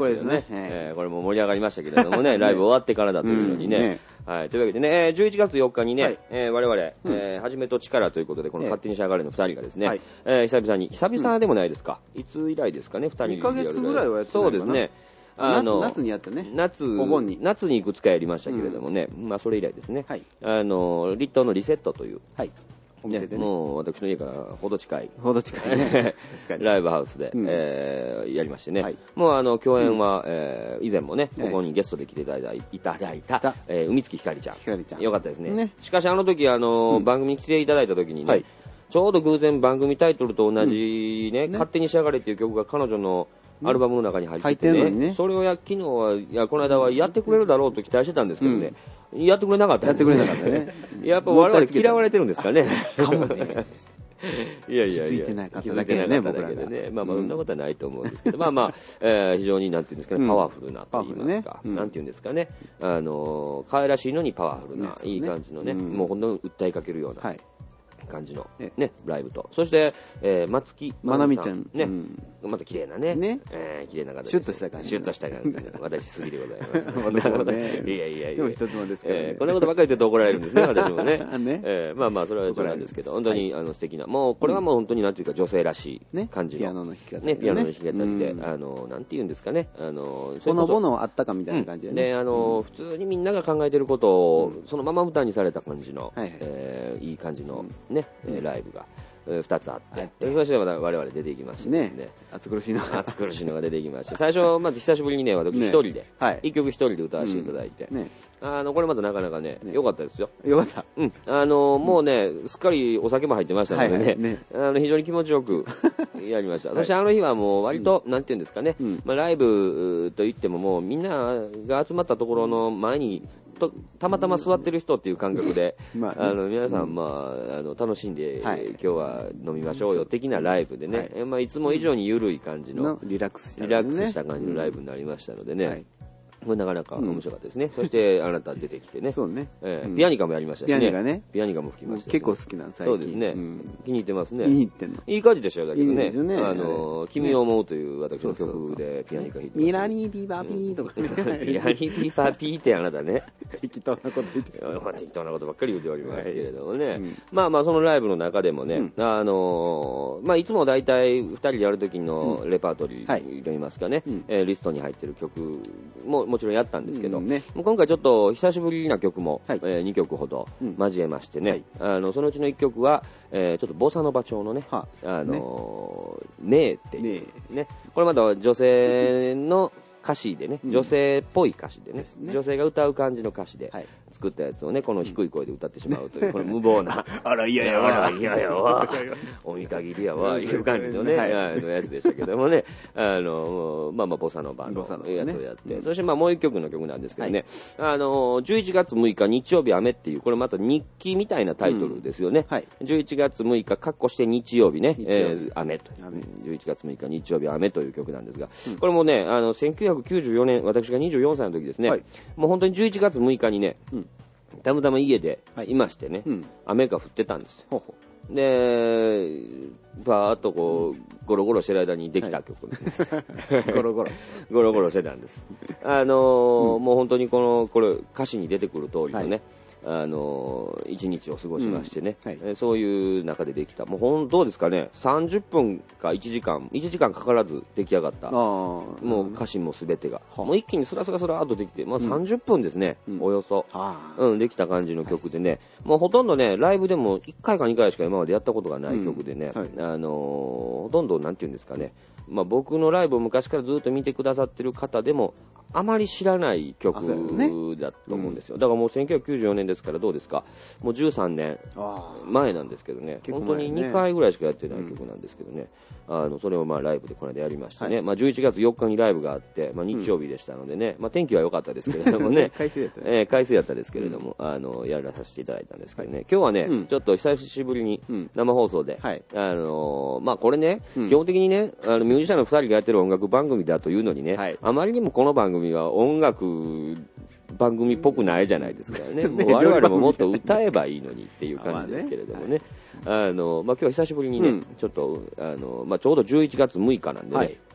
[SPEAKER 1] けどね。えー、これも盛り上がりましたけれどもね、ライブ終わってからだというのにね。はい。というわけでね、じゅういちがつよっかにね、えー、我々、えー、はじめと力ということで、この勝手に仕上がれのふたりがですね、はい、えー、久々に、久々でもないですか、うん、いつ以来ですかね、ふたりに。
[SPEAKER 2] にかげつぐらいはやってないかな。
[SPEAKER 1] そうですね。あの、
[SPEAKER 2] 夏にやってね。
[SPEAKER 1] 夏、お盆に。夏にいくつかやりましたけれどもね、うん、まあそれ以来ですね。はい。あの、立東のリセットという。はい。お店でね、もう私の家からほど近い、
[SPEAKER 2] ほど近い、ね、
[SPEAKER 1] ライブハウスで、うん、えー、やりましてね、はい、もうあの共演は、うん、えー、以前もね、ここにゲストで来ていただいた、いただいた、えー、海月ひかりちゃん、ひかりちゃんよかったですね。ね、しかしあの時あの、うん、番組に来ていただいた時にね、はい、ちょうど偶然番組タイトルと同じね、うん、勝手に仕上がれっていう曲が彼女のアルバムの中に入ってて ね, ねそれをや昨日はいやこの間はやってくれるだろうと期待してたんですけどね、うん、やってくれなかったんです、ね、
[SPEAKER 2] やってくれなかったね
[SPEAKER 1] やっぱ我々嫌われてるんですかね
[SPEAKER 2] かもね
[SPEAKER 1] いやいやいや
[SPEAKER 2] 気づいてなかっただけでね僕らが
[SPEAKER 1] ねまあまあそんなことはないと思うんですけど、うん、まあまあ、えー、非常になんていうんですかねパワフルなと言いますか、うん、なんていうんですかねあの可愛らしいのにパワフルな、ね、いい感じのね、うん、もうほんと訴えかけるような、はい感じのねライブとそして、えー、松木
[SPEAKER 2] まなみちゃん
[SPEAKER 1] ね、うん、また綺麗なねね、えー、綺麗な方です
[SPEAKER 2] シュッとした感じ
[SPEAKER 1] シュッとした感じ私すぎでございます
[SPEAKER 2] ね、
[SPEAKER 1] いやいやいや
[SPEAKER 2] でも一つもですけど、ね
[SPEAKER 1] えー、こんなことばっかり言ってると怒られるんですね私もねね、えー、まあまあそれは冗談ですけど本当に、はい、あの素敵なもうこれはもう本当になんていうか女性らしい感じの、ね、
[SPEAKER 2] ピアノの弾き語り
[SPEAKER 1] ねピアノの弾き語りで、うん、あのなんていうんですかねあの
[SPEAKER 2] ほのぼのあったかみたいな感じでね、
[SPEAKER 1] うん、であの、うん、普通にみんなが考えてることを、うん、そのまま歌にされた感じの、はいはいえー、いい感じのね、うん、ライブがふたつあって、そしてまた我々出ていきましてですね、
[SPEAKER 2] 暑苦しいのが
[SPEAKER 1] 暑苦しいのが出ていきまして、最初まず久しぶりにね私一人で一曲一人で歌わせていただいて、あのこれまたなかなかね良かったですよ。
[SPEAKER 2] 良かった。
[SPEAKER 1] うんあのもうねすっかりお酒も入ってましたのでね、あの非常に気持ちよくやりました。そしてあの日はもう割となんていうんですかね、まあライブといってももうみんなが集まったところの前にとたまたま座ってる人っていう感覚で、まあね、あの皆さん、まあ、あの楽しんで、はい、今日は飲みましょうよ的なライブでね、はいまあ、いつも以上に緩い感じの
[SPEAKER 2] リラックスした、
[SPEAKER 1] ね、リラックスした感じのライブになりましたのでね、はいこれなかなか面白かったですね、うん、そしてあなた出てきてね
[SPEAKER 2] そうね、
[SPEAKER 1] えーうん、ピアニカもやりましたしね
[SPEAKER 2] ピアニカね
[SPEAKER 1] ピアニカも吹きました、ね、
[SPEAKER 2] 結構好きなん最近
[SPEAKER 1] そうですね、うん、気に入ってますね
[SPEAKER 2] 気に入ってんの
[SPEAKER 1] いい感じでしたよだけどね
[SPEAKER 2] いいね
[SPEAKER 1] あの君を思うという私の曲でピアニカ弾いて
[SPEAKER 2] ミラニービバビーとかね
[SPEAKER 1] ミラニービバビーってあなたね
[SPEAKER 2] 適当なこと言って
[SPEAKER 1] 適当なことばっかり言っておりますけれどもね、はいうん、まあまあそのライブの中でもね、うん、あのー、まあいつも大体ふたりでやるときのレパートリーといいますかね、うんえー、リストに入ってる曲ももちろんやったんですけど、うんね、今回ちょっと久しぶりな曲も、はいえー、にきょくほど交えましてね、うんはい、あのそのうちのいっきょくは、えー、ちょっとボサノバ調のね、はあ、あのー、ねえっていうね、ねこれまた女性の歌詞でね、女性っぽい歌詞で ね, ね女性が歌う感じの歌詞で作ったやつをねこの低い声で歌ってしまうという、うん、この無謀な
[SPEAKER 2] あら嫌やわ
[SPEAKER 1] 嫌やわお見限りやわいう感じのね、はい、あのやつでしたけどもねあのまあまあボサノバのやつをやって、ね、そしてまあもう一曲の曲なんですけどね、はい、あのじゅういちがつむいか日曜日雨っていうこれまた日記みたいなタイトルですよね、うんはい、じゅういちがつむいかカッコして日曜日ね日曜日、えー、雨とじゅういちがつむいか日曜日雨という曲なんですが、うん、これもねあのせんきゅうひゃくきゅうじゅうよねん私がにじゅうよんさいの時ですね、はい、もう本当にじゅういちがつむいかにね、うん、たまたま家でいましてね、はいうん、雨が降ってたんですよ。ほうほうでバーっとこうゴロゴロしてる間にできた曲です、はい、
[SPEAKER 2] ゴロゴロ
[SPEAKER 1] ゴロゴロしてたんですあのーうん、もう本当にこのこれ歌詞に出てくる通りのね、はいあの一日を過ごしましてね、うんはいえそういう中でできたもうほんどうですかねさんじゅっぷんかいちじかんいちじかんかからず出来上がったもう歌詞も全てが、うん、もう一気にスラスラスラーっとできて、まあ、さんじゅっぷんですね、うん、およそ、うん、できた感じの曲でね、はい、もうほとんどねライブでもいっかいかにかいしか今までやったことがない曲でね、うんはい、あのー、ほとんどなんていうんですかねまあ、僕のライブを昔からずっと見てくださってる方でもあまり知らない曲だと思うんですよ、ねうん、だからもうせんきゅうひゃくきゅうじゅうよねんですからどうですかもうじゅうさんねんまえなんですけど ね, ね本当ににかいぐらいしかやってない曲なんですけどね、うん、あのそれをまあライブでこの間やりましてね、はいまあ、じゅういちがつよっかにライブがあって、まあ、日曜日でしたのでね、うんまあ、天気は良かったですけれどもね
[SPEAKER 2] 回数やった、ね
[SPEAKER 1] えー、回数やったですけれども、うん、あのやらさせていただいたんですけどね今日はね、うん、ちょっと久しぶりに生放送で、うんはいあのーまあ、これね、うん、基本的にねあのミュージシャンのふたりがやってる音楽番組だというのにね、はい、あまりにもこの番組は音楽番組っぽくないじゃないですかねもう我々ももっと歌えばいいのにっていう感じですけれどもねあの、まあ、今日は久しぶりにね、うん、ちょっとあの、まあ、ちょうどじゅういちがつむいかなんでね、はい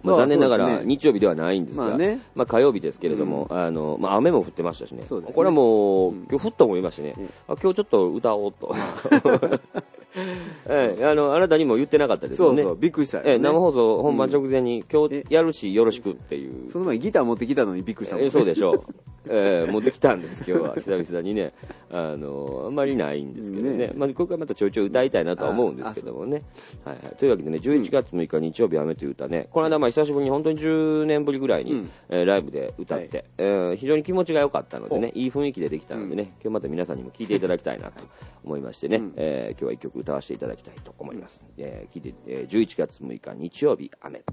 [SPEAKER 1] まあ、残念ながら日曜日ではないんですが、まあね、まあ、火曜日ですけれども、うん、あのまあ、雨も降ってましたしね、ねこれはもう、うん、今日降った思いましてね、うん、あ今日ちょっと歌おうと。ええ、あのあなたにも言ってなかったですよね。
[SPEAKER 2] そうそうびっくりした、ね、
[SPEAKER 1] ええ、生放送本番直前に、うん、今日やるしよろしくっていう。
[SPEAKER 2] その前にギター持ってきたのにびっくりしたもん、ね。
[SPEAKER 1] ええ、そうでしょう。ええ、持ってきたんです今日は久々にね。あのあんまりないんですけどね。ねまあこれからまたちょいちょい歌いたいなとは思うんですけどもね。はいはい。というわけでねじゅういちがつむいか日曜日雨という歌ね。この間まあ久しぶりに本当にじゅうねんぶりぐらいに、うんえー、ライブで歌って、はいえー、非常に気持ちが良かったのでねいい雰囲気でできたのでね、うん、今日また皆さんにも聴いていただきたいなと思いましてね、うんえー、今日はいっきょく歌わせていただきたいと思います。えー、聞いて、えー、じゅういちがつむいか日曜日雨。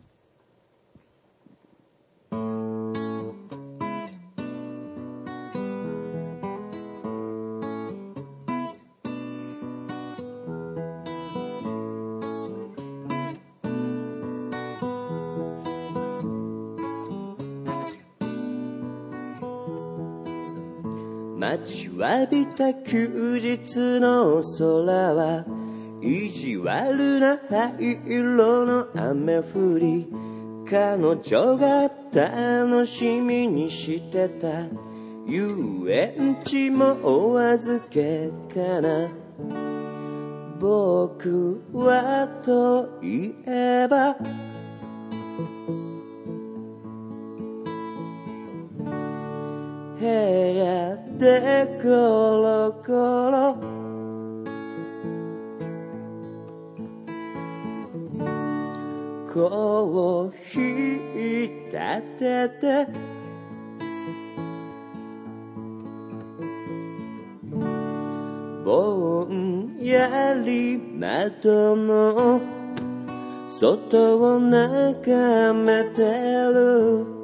[SPEAKER 4] 待ちわびた休日の空は意地悪な灰色の雨降り彼女が楽しみにしてた遊園地もお預けかな僕はといえば部屋でコロコロコーヒー立ててぼんやり窓の外を眺めてる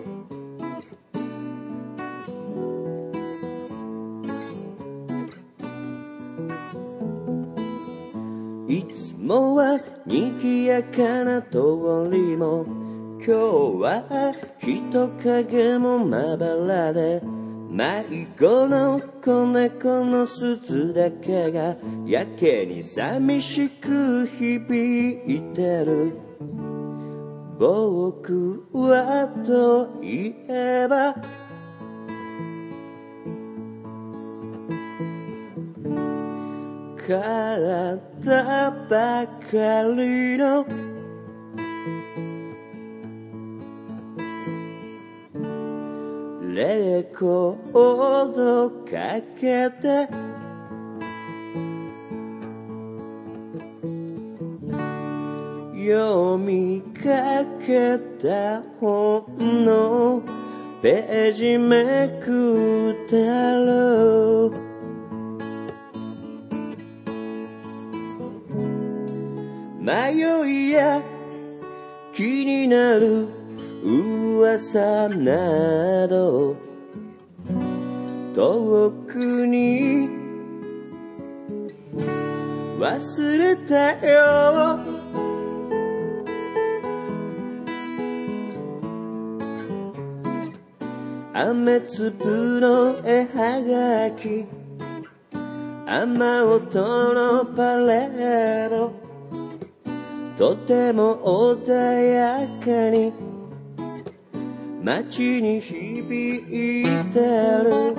[SPEAKER 4] いつもは賑やかな通りも今日は人影もまばらで迷子の子猫の鈴だけがやけに寂しく響いてる僕はといえば体ばかりのレコードかけて読みかけた本のページめくってる迷いや気になる噂など遠くに忘れたよ雨粒の絵はがき雨音のパレードとても穏やかに街に響いてる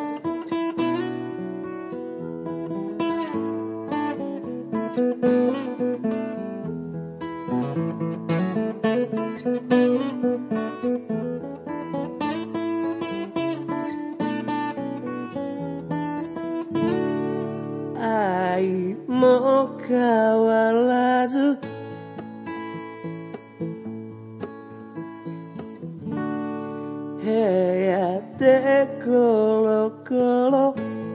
[SPEAKER 4] 愛も変わらず部屋でコロコロ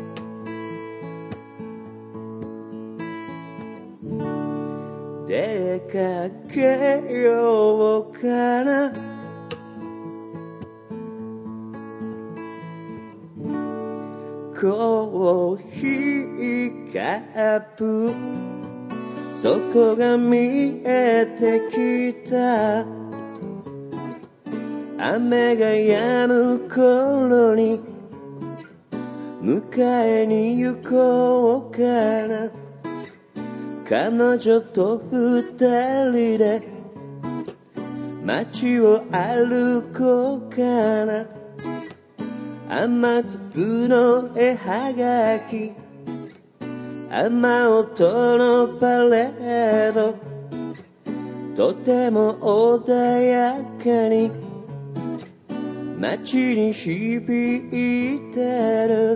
[SPEAKER 4] 出かけようかなコーヒーカップそこが見えてきた雨が止む頃に迎えに行こうかな彼女と二人で街を歩こうかな雨粒の絵はがき雨音のパレードとても穏やかに街に響いてる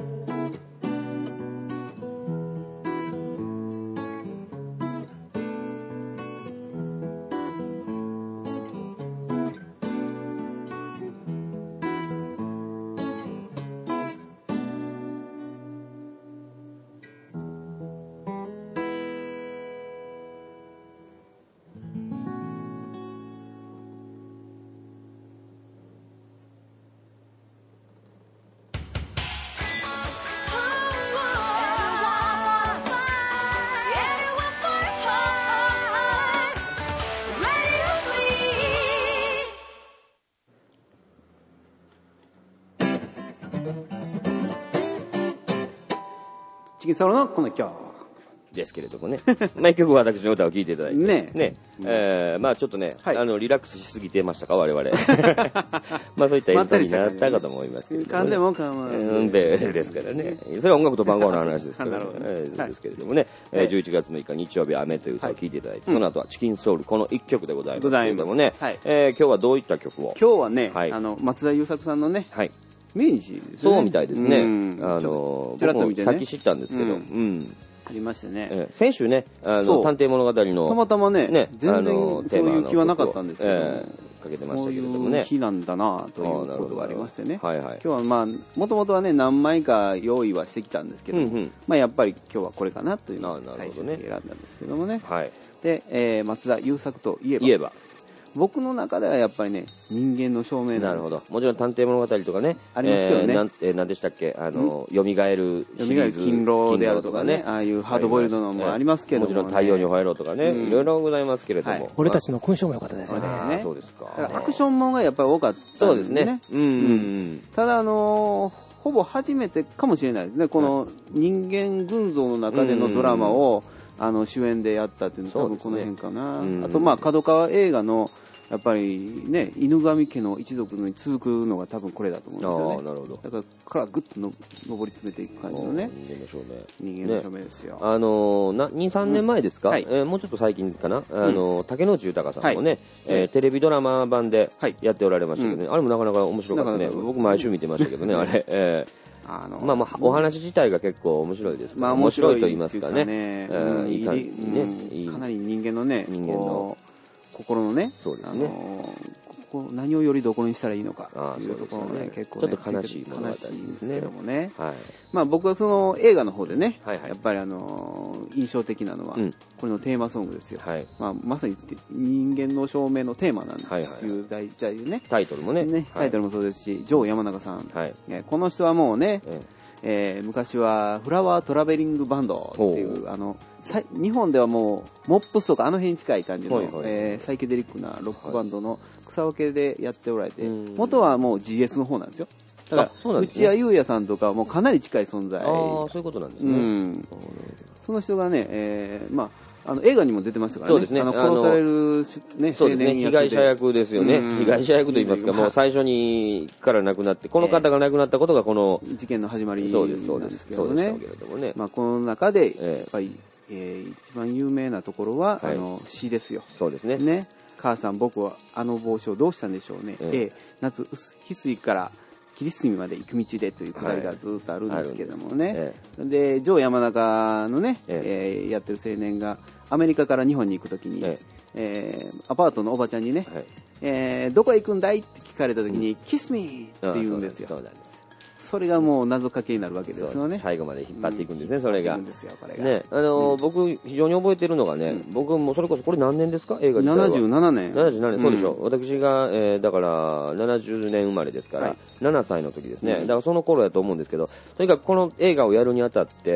[SPEAKER 2] チキンソロのこの曲
[SPEAKER 1] ですけれどもね。まあ一曲私の歌を聴いていただいて。
[SPEAKER 2] ね
[SPEAKER 1] ね。えー、まあちょっとね、はい、あの、リラックスしすぎてましたか、我々。まあそういった演奏になったかと思いますけれども、ね。
[SPEAKER 2] 噛んでも噛まない。
[SPEAKER 1] うんで、ですからね。それは音楽と番号の話ですから、ね。ですけれどもね、はい、じゅういちがつむいか日曜日雨という歌を聴いていただいて、はい、その後はチキンソウル、この一曲でございますけれどもね。はい、えー、今日はどういった曲を
[SPEAKER 2] 今日はね、はい、あの、松田優作さんのね、はい、命日ですね。
[SPEAKER 1] そうみたいですね。あの、僕もさっき知ったんですけど、うん。
[SPEAKER 2] ありましたね、
[SPEAKER 1] えー、先週ね、あの探偵物語の
[SPEAKER 2] たまたまね、ね全然そういう気はなかったんですけど、え
[SPEAKER 1] ー、かけてましたけれどもね、
[SPEAKER 2] そういう日なんだなということがありましてね、はいはい、今日はまあもともとはね何枚か用意はしてきたんですけど、うんうん、まあやっぱり今日はこれかなというのを最初に選んだんですけどもね、はい、で、えー、松田優作といえば。いえば僕の中ではやっぱりね人間の証明なんですよ。なるほど。
[SPEAKER 1] もちろん探偵物語とかね
[SPEAKER 2] ありますけどね、えー、なん、
[SPEAKER 1] えー、なんでしたっけ、あの蘇るシリーズ
[SPEAKER 2] 勤労であるとかね、ああいうハードボイルドのもありますけども、ね、
[SPEAKER 1] もちろん太陽に吠えろとかね、うん、いろいろございますけれども、はい、
[SPEAKER 3] 俺たちの勲章も良かったですよね。
[SPEAKER 1] あそうですか。
[SPEAKER 2] アクションもんがやっぱり多かったんですね。
[SPEAKER 1] そうですね。うんうんうん、
[SPEAKER 2] ただあのー、ほぼ初めてかもしれないですね。この人間群像の中でのドラマを、うん、あの主演でやったっていうのは多分この辺かな。ね、あとまあ角川映画のやっぱりね、犬神家の一族に続くのが多分これだと思うんですよね。あ、なるほど。だからからぐっとの上り詰めていく感じのね。
[SPEAKER 1] 人間の証明。
[SPEAKER 2] 人間の証明ですよ。ね、
[SPEAKER 1] あのー、なに、さんねんまえですか、うんはい、えー、もうちょっと最近かな、あのー、竹野内豊さんもね、はい、えー、テレビドラマ版でやっておられましたけどね、はい、あれもなかなか面白かったね。僕毎週見てましたけどね、あれ。えーあのー、まあまあお話自体が結構面白いです。まあ面白いと言いますかね。ね、うん、いい感じ
[SPEAKER 2] ね、かなり人間のね、人間の心のね、そうですね、あのー、ここ何をよりどころにしたらいいのかというところがね、結構、ね、
[SPEAKER 1] ちょっと悲しい
[SPEAKER 2] 悲しいんですけどもね、はい、まあ僕はその映画の方でね、はいはい、やっぱりあのー、印象的なのは、うん、これのテーマソングですよ、はい、まあ、まさに人間の証明のテーマなんだという題材でね、
[SPEAKER 1] タイトルもね、
[SPEAKER 2] ね、タイトルもそうですし、ジョー山中さん、はい、この人はもうね、えええー、昔はフラワートラベリングバンドっていうあの日本ではもうモップスとかあの辺に近い感じの、はいはい、えー、サイケデリックなロックバンドの草分けでやっておられて、はい、元はもう ジーエス の方なんですよ。だからね、内谷裕也さんとかはもうかなり近い存在。ああ、
[SPEAKER 1] そういうことなんですね。うん、
[SPEAKER 2] その人がね、えー、まああの映画にも出てましたからね。そうですね。あの殺される、ね、
[SPEAKER 1] そうですね。被害者役ですよね。被害者役と言いますか、もう最初にから亡くなって、この方が亡くなったことがこの、
[SPEAKER 2] えー、事件の始まりなんですけどね。そうですね。まあこの中で、やっぱり、えー、一番有名なところは、はい、あの詩ですよ。
[SPEAKER 1] そうですね。
[SPEAKER 2] ね。母さん、僕はあの帽子をどうしたんでしょうね。えー、A、夏、翡翠から霧澄まで行く道でというくだりがずっとあるんですけどもね。はい、で、えー、ジョー山中のね、えー、やってる青年が、アメリカから日本に行くときに、ええー、アパートのおばちゃんにね、はい、えー、どこへ行くんだいって聞かれたときに、うん、キスミーって言うんですよ。そうなんです。それがもう謎かけになるわけですよね。
[SPEAKER 1] 最後まで引っ張っていくんですね、うん、それが。
[SPEAKER 2] んですよ、これが。
[SPEAKER 1] ね、あのーうん、僕、非常に覚えてるのがね、うん、僕もそれこそ、これ何年ですか映画自体は。
[SPEAKER 2] ななじゅうななねん。
[SPEAKER 1] ななじゅうななねん、そうでしょ。うん、私が、えー、だから、ななじゅうねん生まれですから、はい、ななさいの時ですね。だからその頃やと思うんですけど、とにかくこの映画をやるにあたって、はい、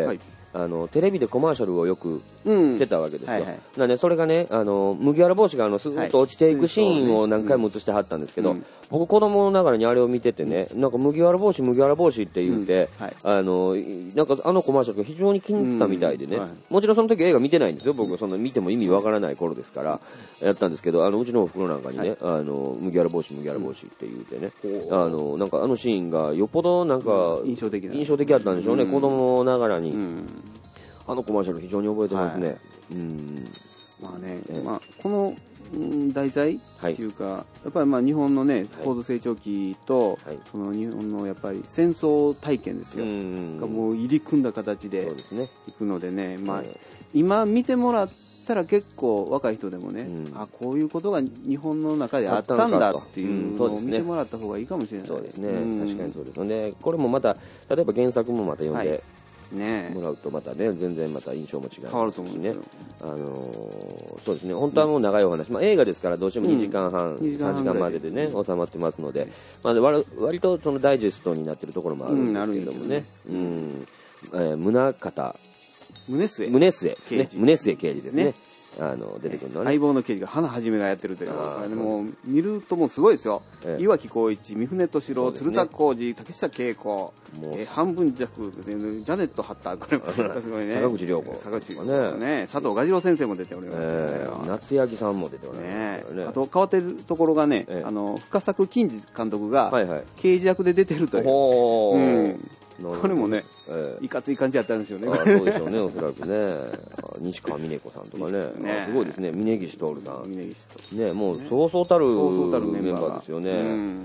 [SPEAKER 1] あの、テレビでコマーシャルをよくしてたわけですよ。うんはいはい、なんで、それがね、あの、麦わら帽子があの、スーッと落ちていくシーンを何回も映してはったんですけど、うん、僕子供ながらにあれを見ててね、なんか麦わら帽子、麦わら帽子って言って、うんはい、あの、なんかあのコマーシャルが非常に気に入ったみたいでね、うんはい、もちろんその時映画見てないんですよ。僕そんな見ても意味わからない頃ですから、やったんですけど、あの、うちのお袋なんかにね、はい、あの、麦わら帽子、麦わら帽子って言ってね、うん、あの、なんかあのシーンがよっぽどなんか、
[SPEAKER 2] 印象的な。
[SPEAKER 1] 印象的だったんでしょうね、うん、子供ながらに。うんあのコマーシャル非常に覚えてますね。はい、うん
[SPEAKER 2] まあね、えー、まあ、この、うん、題材っていうか、はい、やっぱりまあ日本のね、高度成長期と、はい、その日本のやっぱり戦争体験ですよ。がもう入り組んだ形でいくのでね、まあ、今見てもらったら結構若い人でもね、うん、あ、こういうことが日本の中であったんだっていうのを見てもらった方がいいかもしれない。
[SPEAKER 1] そうですね。うん、確かにそうですね。これもまた、例えば原作もまた読んで、はいね、もらうとまたね全然また印象も違う、ね、
[SPEAKER 2] 変わると思うんですよ。
[SPEAKER 1] あのー、そうですね本当はもう長いお話、まあ、映画ですからどうしてもにじかんはん、うん、さんじかんまででね収まってますので、まあ、割, 割とそのダイジェストになってるところもあるんですけどもね、うんうんえー、宗方
[SPEAKER 2] 宗末
[SPEAKER 1] 宗末ですね宗末刑事ですねあの出てくるのはね
[SPEAKER 2] 相棒の刑事が花はじめがやってるというかもう見るともうすごいですよ、ええ、岩城浩一三船敏郎、ね、鶴田浩二竹下恵子えー、半分弱で、ね、ジャネット・ハッターこれもすごいね
[SPEAKER 1] 坂口涼子
[SPEAKER 2] 坂口涼子ね佐藤蛾次郎先生も出ておりますね、え
[SPEAKER 1] ー、夏焼さんも出ております
[SPEAKER 2] ね、ねあと変わってるところがね、ええ、あの深作欣二監督が刑事役で出てるという、はいはいうんこれもね、えー、いかつい感じやったんですよね。
[SPEAKER 1] あそうでしょうね、おそらくね。西川峰子さんとかね。ねすごいですね、峯岸徹さん。
[SPEAKER 2] 峯岸徹。
[SPEAKER 1] ね、もうそうそうたるメンバーですよね。うん、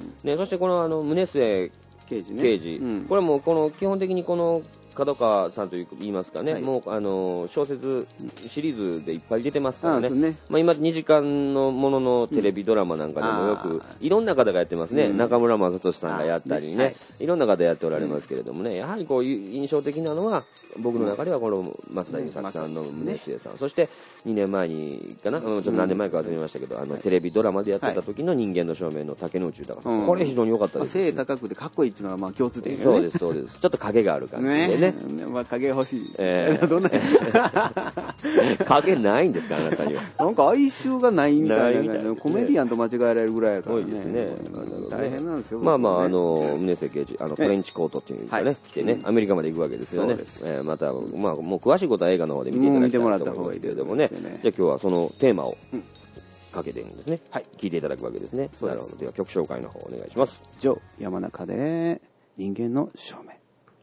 [SPEAKER 1] ねそしてこのあの宗末刑事、ね刑事うん、これもこの基本的にこの角川さんと言いますかね、はい、もうあの小説シリーズでいっぱい出てますからね、ねまあ、今にじかんのもののテレビドラマなんかでもよく、うん、いろんな方がやってますね、うん、中村雅俊さんがやったりね、ねはい、いろんな方やっておられますけれどもね、やはりこういう印象的なのは僕の中ではこの松田優作さんの宗末さん、そしてにねんまえにかな、ちょっと何年前か忘れましたけど、あのテレビドラマでやってた時の人間の証明の竹野内豊さん、うん、これ非常に良かったです、
[SPEAKER 2] ね、背高くてかっこいいっていうのはまあ共通点、ね、
[SPEAKER 1] そうですそうですちょっと影がある感じでね
[SPEAKER 2] ねまあ、影欲しい、えー、どんな
[SPEAKER 1] 影ないんですかあなたには
[SPEAKER 2] なんか哀愁がないみたいな、ね、コメディアンと間違えられるぐらいやから、ね、
[SPEAKER 1] 多いですね
[SPEAKER 2] 大変なんですよ、ね、
[SPEAKER 1] まあまああの宗末刑事あのトレンチコートっていうかね、はい、着てねアメリカまで行くわけですよね、えー、またまあもう詳しいことは映画の方で見ていただきたいと思いますけれどもね、じゃあ今日はそのテーマをかけてるんですね、はい、聞いていただくわけですね。なるほど。では曲紹介の方お願いします。
[SPEAKER 2] ジョー山中で人間の証明。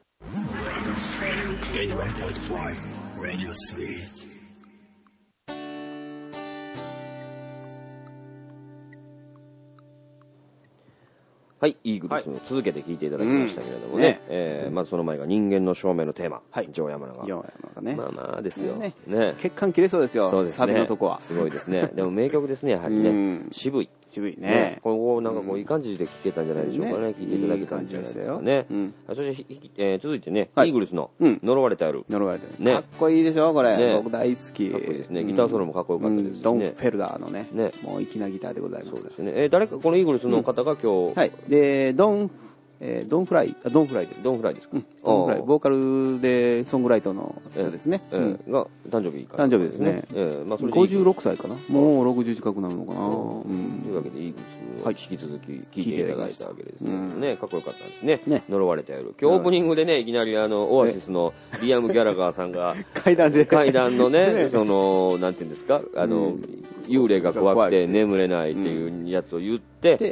[SPEAKER 1] はい、イーグルスの続けて聞いていただきましたけれどもね、うんねえー、まずその前が人間の証明のテーマ、はい、ジョー山中。
[SPEAKER 2] ジョー山中ね。
[SPEAKER 1] まあまあですよ。
[SPEAKER 2] ね。ね血管切れそうですよ。そうですね。サビのとこは。
[SPEAKER 1] すごいですね。でも名曲ですね、やはりね。渋い。
[SPEAKER 2] 渋いね。
[SPEAKER 1] ねここなんかこういい感じで聴けたんじゃないでしょうかね。ね聞いていただけたんじゃないですかね。うん、そして、えー、続いてね、はい、イーグルスの呪われてある。
[SPEAKER 2] 呪われてある。ね。かっこいいでしょ、これ。ね、僕大好き。
[SPEAKER 1] かっこいいですね。ギターソロもかっこよかったですしね。
[SPEAKER 2] ドン・フェルダーのね。ね。もう粋なギターでございます。
[SPEAKER 1] そうですね。えー、誰か、このイーグルスの方が今日。
[SPEAKER 2] はい。で、ドン、えー、ドンフライ、あ、ドンフライです。
[SPEAKER 1] ドンフライですか。うん、
[SPEAKER 2] ドンフライ、ボーカルでソングライトの人ですね。
[SPEAKER 1] えーえー、が、誕生日か
[SPEAKER 2] な。誕生日ですね。えー、まあそれでごじゅうろくさいかな。もうろくじゅう近くなるのかな。
[SPEAKER 1] うん。というわけで、イーグルスを引き続き聴いていただいたわけですね。かっこよかったですね。ね。呪われてやる。今日オープニングでね、いきなりあの、オアシスのリアム・ギャラガーさんが、
[SPEAKER 2] 階段で。
[SPEAKER 1] 階段のね、その、なんていうんですか、あの、幽霊が怖くて眠れないっていうやつを言って、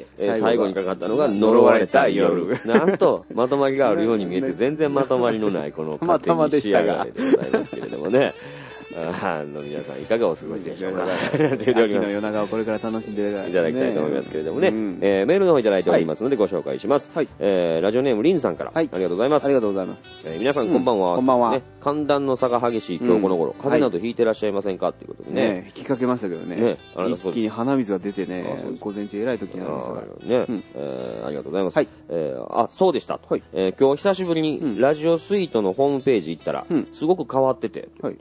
[SPEAKER 1] 最後にかかったのが呪われた夜。なんと、まとまりがあるように見えて全然まとまりのないこの勝手に仕上がりでございますけれどもね。あの皆さんいかがお過ごしでしょうか。
[SPEAKER 2] 秋の夜長をこれから楽しんで
[SPEAKER 1] いただきたいと思いますけれどもね。えー、メールの方いただいておりますのでご紹介します。はい、えー、ラジオネームリンさんから、はい、ありがとうございます。
[SPEAKER 2] ありがとうございます。
[SPEAKER 1] えー、皆さんこんばんは。
[SPEAKER 2] こんばんは。
[SPEAKER 1] ね、寒暖の差が激しい今日この頃、風邪などひいてらっしゃいませんかということでね。
[SPEAKER 2] ね引きかけましたけどね。ね一気に鼻水が出てね、午前中えらい時になりましたから。
[SPEAKER 1] ね、うん、えー、ありがとうございます。はい、えー、あ、そうでしたと。はい、えー、今日久しぶりにラジオスイートのホームページ行ったら、うん、すごく変わってて、はい、ね。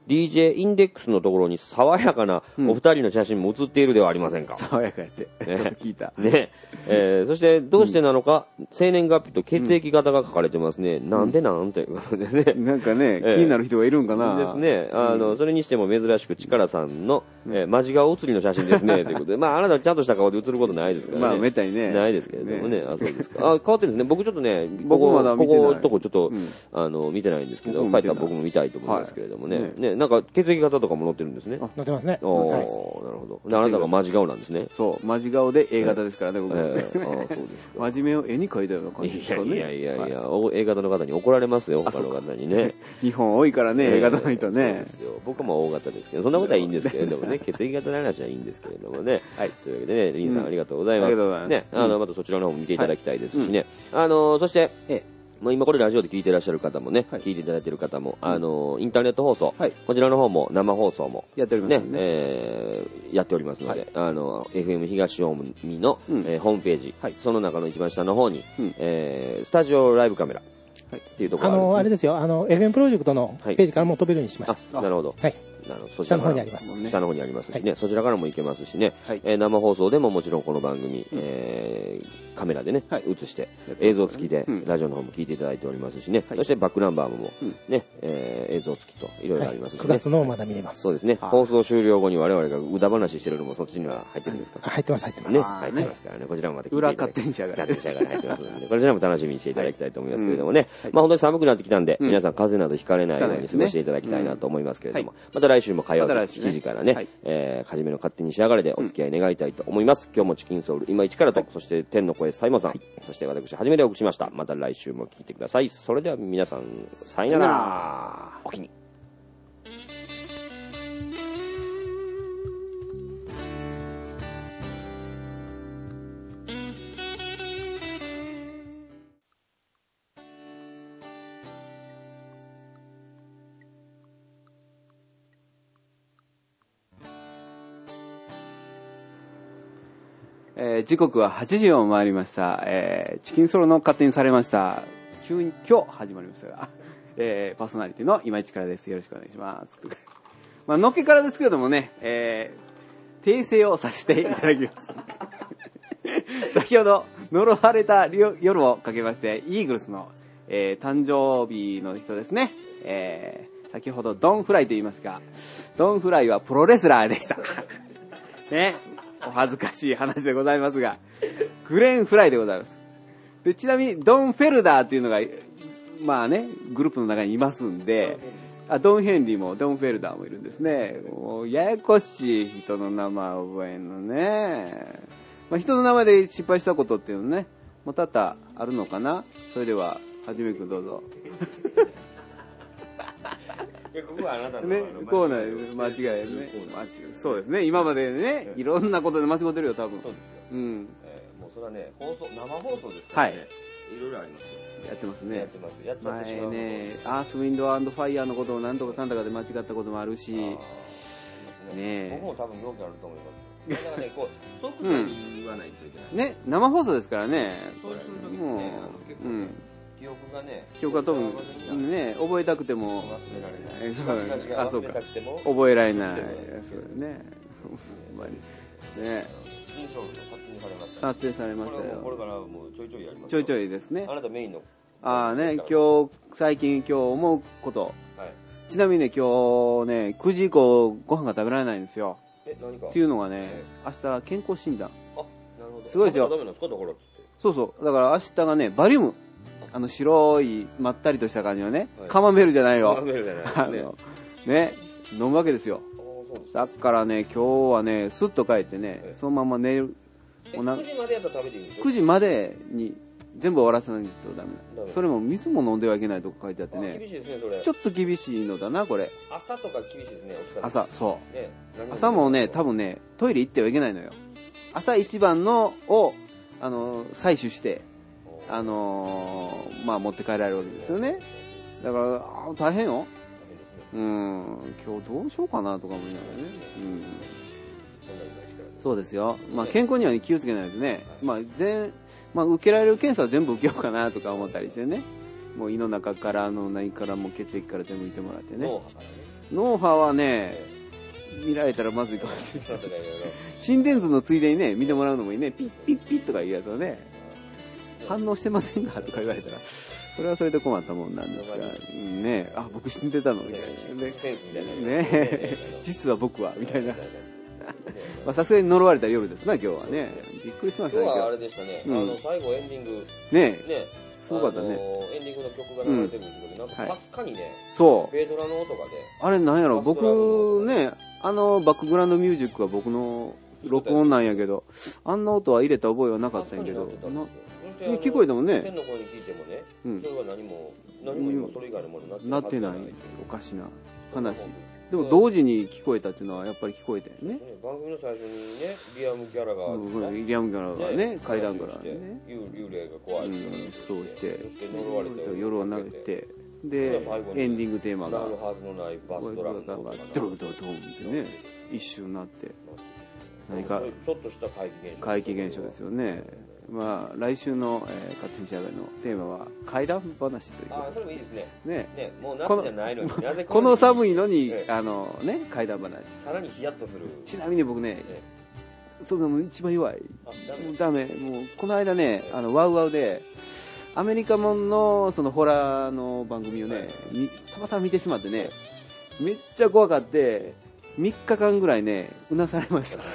[SPEAKER 1] ディージェー インデックスのところに爽やかなお二人の写真も写っているではありませんか。
[SPEAKER 2] うん、爽やかやって、ね、ちょっと聞いた。
[SPEAKER 1] ね。えー、そしてどうしてなのか、うん、生年月日と血液型が書かれてますね。うん、なんでなんということでね。
[SPEAKER 2] なんかね、えー、気になる人がいるんかな。
[SPEAKER 1] ですね。あの、うん、それにしても珍しく力さんの、えー、マジ顔写りの写真ですね。ということで、まああなたちゃんとした顔で写ることないですからね。
[SPEAKER 2] まあめったにね。
[SPEAKER 1] ないですけれどもね。ねあ、そうですか。あ、変わってるんですね。僕ちょっとね、ここ、こことこちょっと、うん、あの、見てないんですけど、帰ったら僕も見たいと思いますけれどもね。はい、ね、ね、なんか血液型とかも載ってるんですね。
[SPEAKER 3] 載ってますね。
[SPEAKER 1] おー、なるほど。あなたがマジ顔なんですね。
[SPEAKER 2] そう、マジ顔で A 型ですからね、僕。
[SPEAKER 1] えー、あ、そうですか。
[SPEAKER 2] 真面目を絵に描いたような感じですかね。
[SPEAKER 1] いやいやいやいや、はい、A 型の方に怒られますよ、他の方にね。
[SPEAKER 2] 日本多いからね、A 型の人ね。
[SPEAKER 1] そうですよ。僕も O 型ですけど、そんなことはいいんですけれどもね、血液型の話はいいんですけれどもね。はい。というわけでね、リンさんありがとうございます。ありがとうございます。ね、あの、またそちらの方も見ていただきたいですしね。あの、そして、ええ。もう今これラジオで聞いていらっしゃる方もね、はい、聞いていただいている方も、あのー、インターネット放送、はい、こちらの方も生放送も、
[SPEAKER 2] やっておりますね。ね
[SPEAKER 1] えー、やっておりますので、はい、あの、エフエム 東近江の、うん、えー、ホームページ、はい、その中の一番下の方に、うん、えー、スタジオライブカメラ、はい、っていうところがあるんです、ね。
[SPEAKER 3] あの、あれですよ、あの、エフエム プロジェクトのページからも飛べるようにしました。
[SPEAKER 1] あ、なるほど。
[SPEAKER 3] はい。
[SPEAKER 1] あのそちら
[SPEAKER 3] 下の方にあります。
[SPEAKER 1] 下の方にありますしね、はい、そちらからも行けますしね、はい、えー、生放送でももちろんこの番組、うん、えー、カメラでね、はい、映して、映像付きで、うん、ラジオの方も聞いていただいておりますしね、はい、そしてバックナンバーもね、うん、えー、映像付きといろいろありますしね、はい、
[SPEAKER 3] くがつのまだ見れます。
[SPEAKER 1] そうですね、放送終了後に我々がうだ話してるのもそっちには入ってるんですか。
[SPEAKER 3] 入ってます、入ってます。
[SPEAKER 1] ね、入ってますからね、こちらもまた聞いていただき
[SPEAKER 2] 裏勝手にしやが
[SPEAKER 1] ら。勝手にしやがら入ってますので、こちらも楽しみにしていただきたいと思いますけれどもね、はい、まあ本当に寒くなってきたんで、皆さん風邪などひかれないように過ごしていただきたいなと思いますけれども、また来週も火曜日しちじからね、はい、えー、はじめの勝手に仕上がれでお付き合い願いたいと思います。うん、今日もチキンソウル今一からと、はい、そして天の声サイモンさん、はい、そして私はじめでお送りしました。また来週も聞いてください。それでは皆さんさよなら。おきに。
[SPEAKER 2] えー、時刻ははちじを回りました。えー、チキンソロの勝手にされました。急に今日始まりましたが、えー、パーソナリティの今市からです。よろしくお願いします。まあ、のっけからですけどもね、えー、訂正をさせていただきます。先ほど、呪われた夜をかけまして、イーグルスの、えー、誕生日の人ですね。えー、先ほどドンフライと言いますが、ドンフライはプロレスラーでした。ね。お恥ずかしい話でございますが、グレン・フライでございます。で、ちなみにドン・フェルダーっていうのが、まあね、グループの中にいますんで、あ、ドン・ヘンリーもドン・フェルダーもいるんですね。もうややこしい人の名前を覚えんのね。まあ、人の名前で失敗したことっていうのね、もう多々あるのかな。それでは、はじめくんどうぞ。
[SPEAKER 1] ここはあなたの
[SPEAKER 2] ね、こうなんです。間違いね。間違い。そうですね。今までね、いろんなことで間違ってるよ、多分。
[SPEAKER 1] そうですよ。
[SPEAKER 2] うん。
[SPEAKER 1] えー、もうそれはね、放送、生放送ですからね。はい。いろいろありますよ。
[SPEAKER 2] やってますね。
[SPEAKER 1] やってます。やっちゃってしまう。
[SPEAKER 2] 前ね、アース、ウィンド、アンド、ファイヤーのことを何とかかんだかで間違ったこともあるし、ね
[SPEAKER 1] え。僕も多分よくあると思います。だからね、こう、即座に言わないといけない。
[SPEAKER 2] ね、生放送ですからね。
[SPEAKER 1] そうするときにね、うん。記憶がね、
[SPEAKER 2] 記憶が多分ね、覚えたくても
[SPEAKER 1] 忘れられない。
[SPEAKER 2] そう、あ、そうか。
[SPEAKER 1] 覚
[SPEAKER 2] えられない。そうね。ね。
[SPEAKER 1] チキンソウルの撮影されました。
[SPEAKER 2] 撮影されましたよ。
[SPEAKER 1] これからもうちょいちょいやります。
[SPEAKER 2] ちょいちょいですね。
[SPEAKER 1] あなたメインの。
[SPEAKER 2] ああね、今日最近今日思うこと。ちなみにね、今日ね、くじ以降ご飯が食べられないんですよ。
[SPEAKER 1] え、何か。
[SPEAKER 2] っていうのがね、明日健康診断。
[SPEAKER 1] あ、なるほど。
[SPEAKER 2] すごいですよ。そうそう。だから明日がね、バリウム。あの白いまったりとした感じのね、はい、カマメルじゃないよ。
[SPEAKER 1] カマメルじゃないね。
[SPEAKER 2] ね、飲むわけですよ。だからね、今日はね、スッと帰ってね、はい、そのまま寝る。
[SPEAKER 1] くじまでやったら食べていいんでしょ？
[SPEAKER 2] くじまでに全部終わらせないとダメだ。それも水も飲んではいけないとか書いてあってね。
[SPEAKER 1] 厳しいですね、それ。
[SPEAKER 2] ちょっと厳しいのだな、これ。
[SPEAKER 1] 朝とか厳しいですね、お疲れ。
[SPEAKER 2] 朝、そう。ね、朝もね、多分ね、トイレ行ってはいけないのよ。朝一番のを、あの、採取して、あのー、まあ持って帰られるわけですよね。だから、大変よ。うん、今日どうしようかなとか思いながらね。うん。そうですよ。まあ健康には気をつけないとね。まあ全、まあ受けられる検査は全部受けようかなとか思ったりしてね。もう胃の中からの何からも血液から全部見てもらってね。 脳波はね、見られたらまずいかもしれない。心電図のついでにね、見てもらうのもいいね。ピッピッピッとかいうやつをね、反応してませんかとか言われたら、それはそれで困ったもんなんですが、ね、あ、僕死んでたのみたいな。ね、実は僕は、みたいな。まあさすがに呪われた夜ですな、今日はね。びっくりしましたね。
[SPEAKER 1] 今日はあれでしたね、あの、最後エンディング。
[SPEAKER 2] ねね。すごかったね。
[SPEAKER 1] エンディングの曲が流れてるんですけど、なんかかすかにね、
[SPEAKER 2] そう。
[SPEAKER 1] ベードラの音がね。
[SPEAKER 2] あれなんやろ、僕ね、あのバックグラウンドミュージックは僕の録音なんやけど、あんな音は入れた覚えはなかったんやけど、聞こえたもんね。
[SPEAKER 1] 天の声に聞いてもね、それは何も、何も今それ以外のもの
[SPEAKER 2] になってない。おかしな話。でも同時に聞こえたっていうのはやっぱり聞こえたよね。
[SPEAKER 1] 番組の最初にね、リアム・ギャラがー、
[SPEAKER 2] リアム・ギャラがね、階段からね、
[SPEAKER 1] 幽霊が怖いって、
[SPEAKER 2] そうして、
[SPEAKER 1] そして呪われて、
[SPEAKER 2] 夜を投げて、で、エンディングテーマが、
[SPEAKER 1] なるはずのないバスドラムが、
[SPEAKER 2] ドロドロドロってね、一瞬なって、
[SPEAKER 1] 何か、ちょっとした怪奇現象。
[SPEAKER 2] 怪奇現象ですよね。まあ、来週の、えー、勝手に仕上がりのテーマは怪談話という
[SPEAKER 1] ああ、それもいいですね。
[SPEAKER 2] ね。
[SPEAKER 1] ね、もう夏じゃないのに、なぜ
[SPEAKER 2] この寒いのに、ええ、あのね、怪談話。
[SPEAKER 1] さらにヒヤッとする。
[SPEAKER 2] ちなみに僕ね、ええ、それも一番弱い。ダメ。もう、この間ね、ええ、あの、ワウワウで、アメリカもんの、その、ホラーの番組をね、はい、たまたま見てしまってね、めっちゃ怖かって、みっかかんぐらいね、うなされました。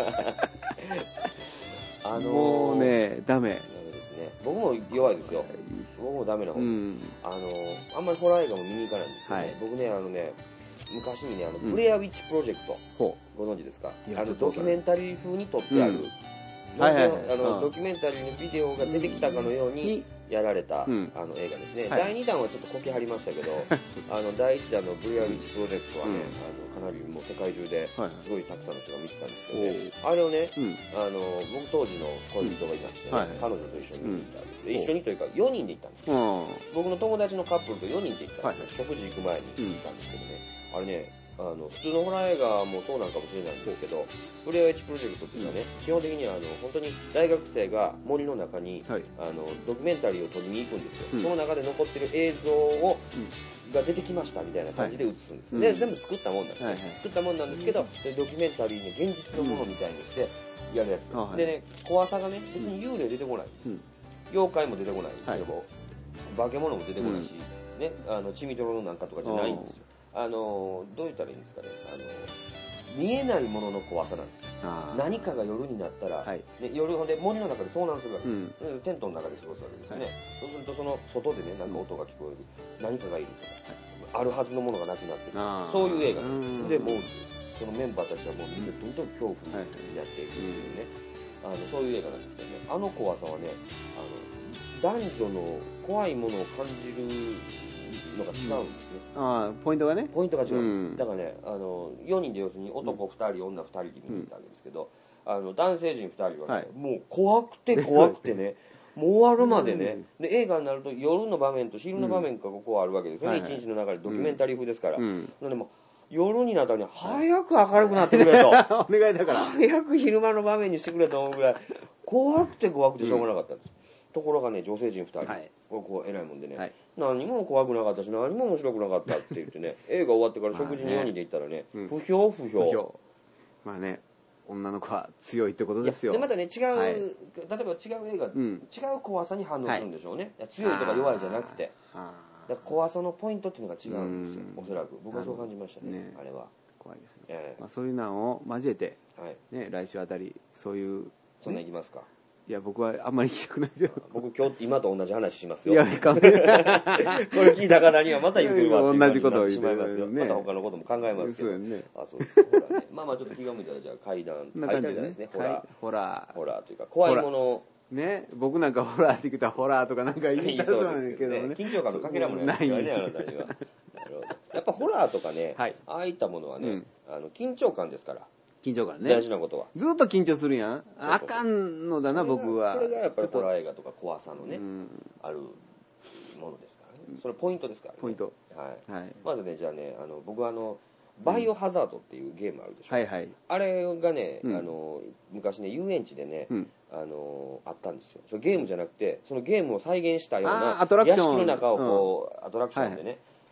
[SPEAKER 2] あのー、もうね、ダメ。ダメ
[SPEAKER 1] ですね。僕も弱いですよ。僕もダメな方、うん、あのー、あんまりホラー映画も見に行かないんですけどね、はい、僕ね、あのね、昔にね、あの、ブレアウィッチプロジェクト、ご存知ですか？あの、ドキュメンタリー風に撮ってある、ドキュメンタリーのビデオが出てきたかのようにやられた、うん、あの映画ですね、はい、だいにだんはちょっとこきはりましたけどあのだいいちだんのブレアウィッチプロジェクトはね、うん、あのかなりもう世界中ですごいたくさんの人が見てたんですけどね、はい、あれをね、うん、あの僕当時の恋人がいまして、ね、うんはい、彼女と一緒に見に行ったんです、うん、一緒にというかよにんで行ったんです、うん、僕の友達のカップルとよにんで行ったんです、はい、食事行く前に行ったんですけどね、あれね、あの普通のホラー映画もそうなんかもしれないんですけど、ブレアウィッチプロジェクトっていうのはね、うん、基本的にはあの本当に大学生が森の中に、はい、あのドキュメンタリーを撮りに行くんですよ、うん、その中で残ってる映像を、うん、が出てきましたみたいな感じで映すんです、はい、で全部作ったもんなんですよ、はいはい、作ったもんなんですけど、でドキュメンタリーに現実のものみたいにしてやるやつ、うん、でね、怖さがね、別に幽霊出てこないんです、うん、妖怪も出てこないんですけど、はい、化け物も出てこないし、うん、ね、あの血みどろのなんかとかじゃないんですよ。あのどう言ったらいいんですかね、あの見えないものの怖さなんですよ。何かが夜になったら、はい、ね、夜で森の中で遭難するわけです、うん、テントの中で過ごすわけですね、はい、そうするとその外でね、なんか音が聞こえる、何かがいるとか、はい、あるはずのものがなくなっている、そういう映画なんです。でもうそのメンバーたちはもうみんなどんどん恐怖になっていくっていうね、あのそういう映画なんですけどね、あの怖さはね、あの男女の怖いものを感じるのが違うんですね、
[SPEAKER 2] うん、ああポイントがね
[SPEAKER 1] ポイントが違う、うん、だからね、あのよにんで要するに男ふたり、うん、女ふたりで見に行ったわけですけど、うん、あの男性陣ふたりはね、はい、もう怖くて怖くてねもう終わるまでね、うん、で映画になると夜の場面と昼の場面がここはあるわけですよね、うん、一日の中でドキュメンタリー風ですから、うん、なのでも夜になったらね、早く明るくなってくれとお
[SPEAKER 2] 願いだから
[SPEAKER 1] 早く昼間の場面にしてくれと思うぐらい怖くて怖くてしょうがなかったんです、うん、ところがね、女性陣ふたり、はい、こう偉いもんでね、はい、何も怖くなかったし何も面白くなかったって言ってね映画終わってから食事によにんで行ったらね、まあね、不評不評、不評、
[SPEAKER 2] まあね、女の子は強いってことですよ。
[SPEAKER 1] でまたね、違う、はい、例えば違う映画、うん、違う怖さに反応するんでしょうね、はい、強いとか弱いじゃなくて、だから怖さのポイントっていうのが違うんですよ、おそらく僕はそう感じましたね、ね、あれは
[SPEAKER 2] 怖いですね、えーまあ、そういうのを交えて、はいね、来週あたりそういう、ね、
[SPEAKER 1] そんなんいきますか。
[SPEAKER 2] いや僕はあんまり聞きたくないけど
[SPEAKER 1] 僕今日今と同じ話しますよ。いやこれ聞いた方にはまた言うてるわって
[SPEAKER 2] 同じことを言ってしまいますよね。
[SPEAKER 1] また他のことも考えますけど、そうね、あそうですほらね、まあまあちょっと気が向いたらじゃあ怪談怪談じゃないですね、ホラー
[SPEAKER 2] ホラ
[SPEAKER 1] ーホラーというか怖いもの
[SPEAKER 2] ね、僕なんかホラーって言ったらホラーとかなんか言いたそうなんですけどね、
[SPEAKER 1] 緊張感のかけらもないですからね、あなたには。なるほど。やっぱホラーとかね、はい、ああいったものはね、うん、あの緊張感ですから。
[SPEAKER 2] 緊張感ね。
[SPEAKER 1] 大事なことは。
[SPEAKER 2] ずっと緊張するやん。あかんのだな、僕は。
[SPEAKER 1] これがやっぱりホラー映画とか怖さのね、うん、あるものですからね。それポイントですからね。
[SPEAKER 2] ポイント。
[SPEAKER 1] はい。はい、まずね、じゃあね、あの僕はあの、バイオハザードっていうゲームあるでしょ。はいはい。あれがね、あの昔ね、遊園地でね、あのあったんですよ。それゲームじゃなくて、そのゲームを再現したような屋敷の中をこう、アトラクションでね、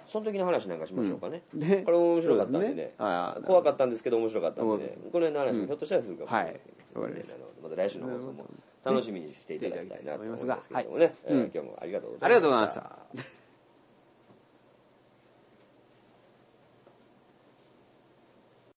[SPEAKER 1] その時の話なんかしましょうかね。これも面白かったんでね。怖かったんですけど面白かったんでね。これの話もひょっとしたらするかもしれない。はい。また来週の放送も楽しみにしていただきたいなと思いますけどもね。今日もありがとうございました。
[SPEAKER 2] ありがとうございました。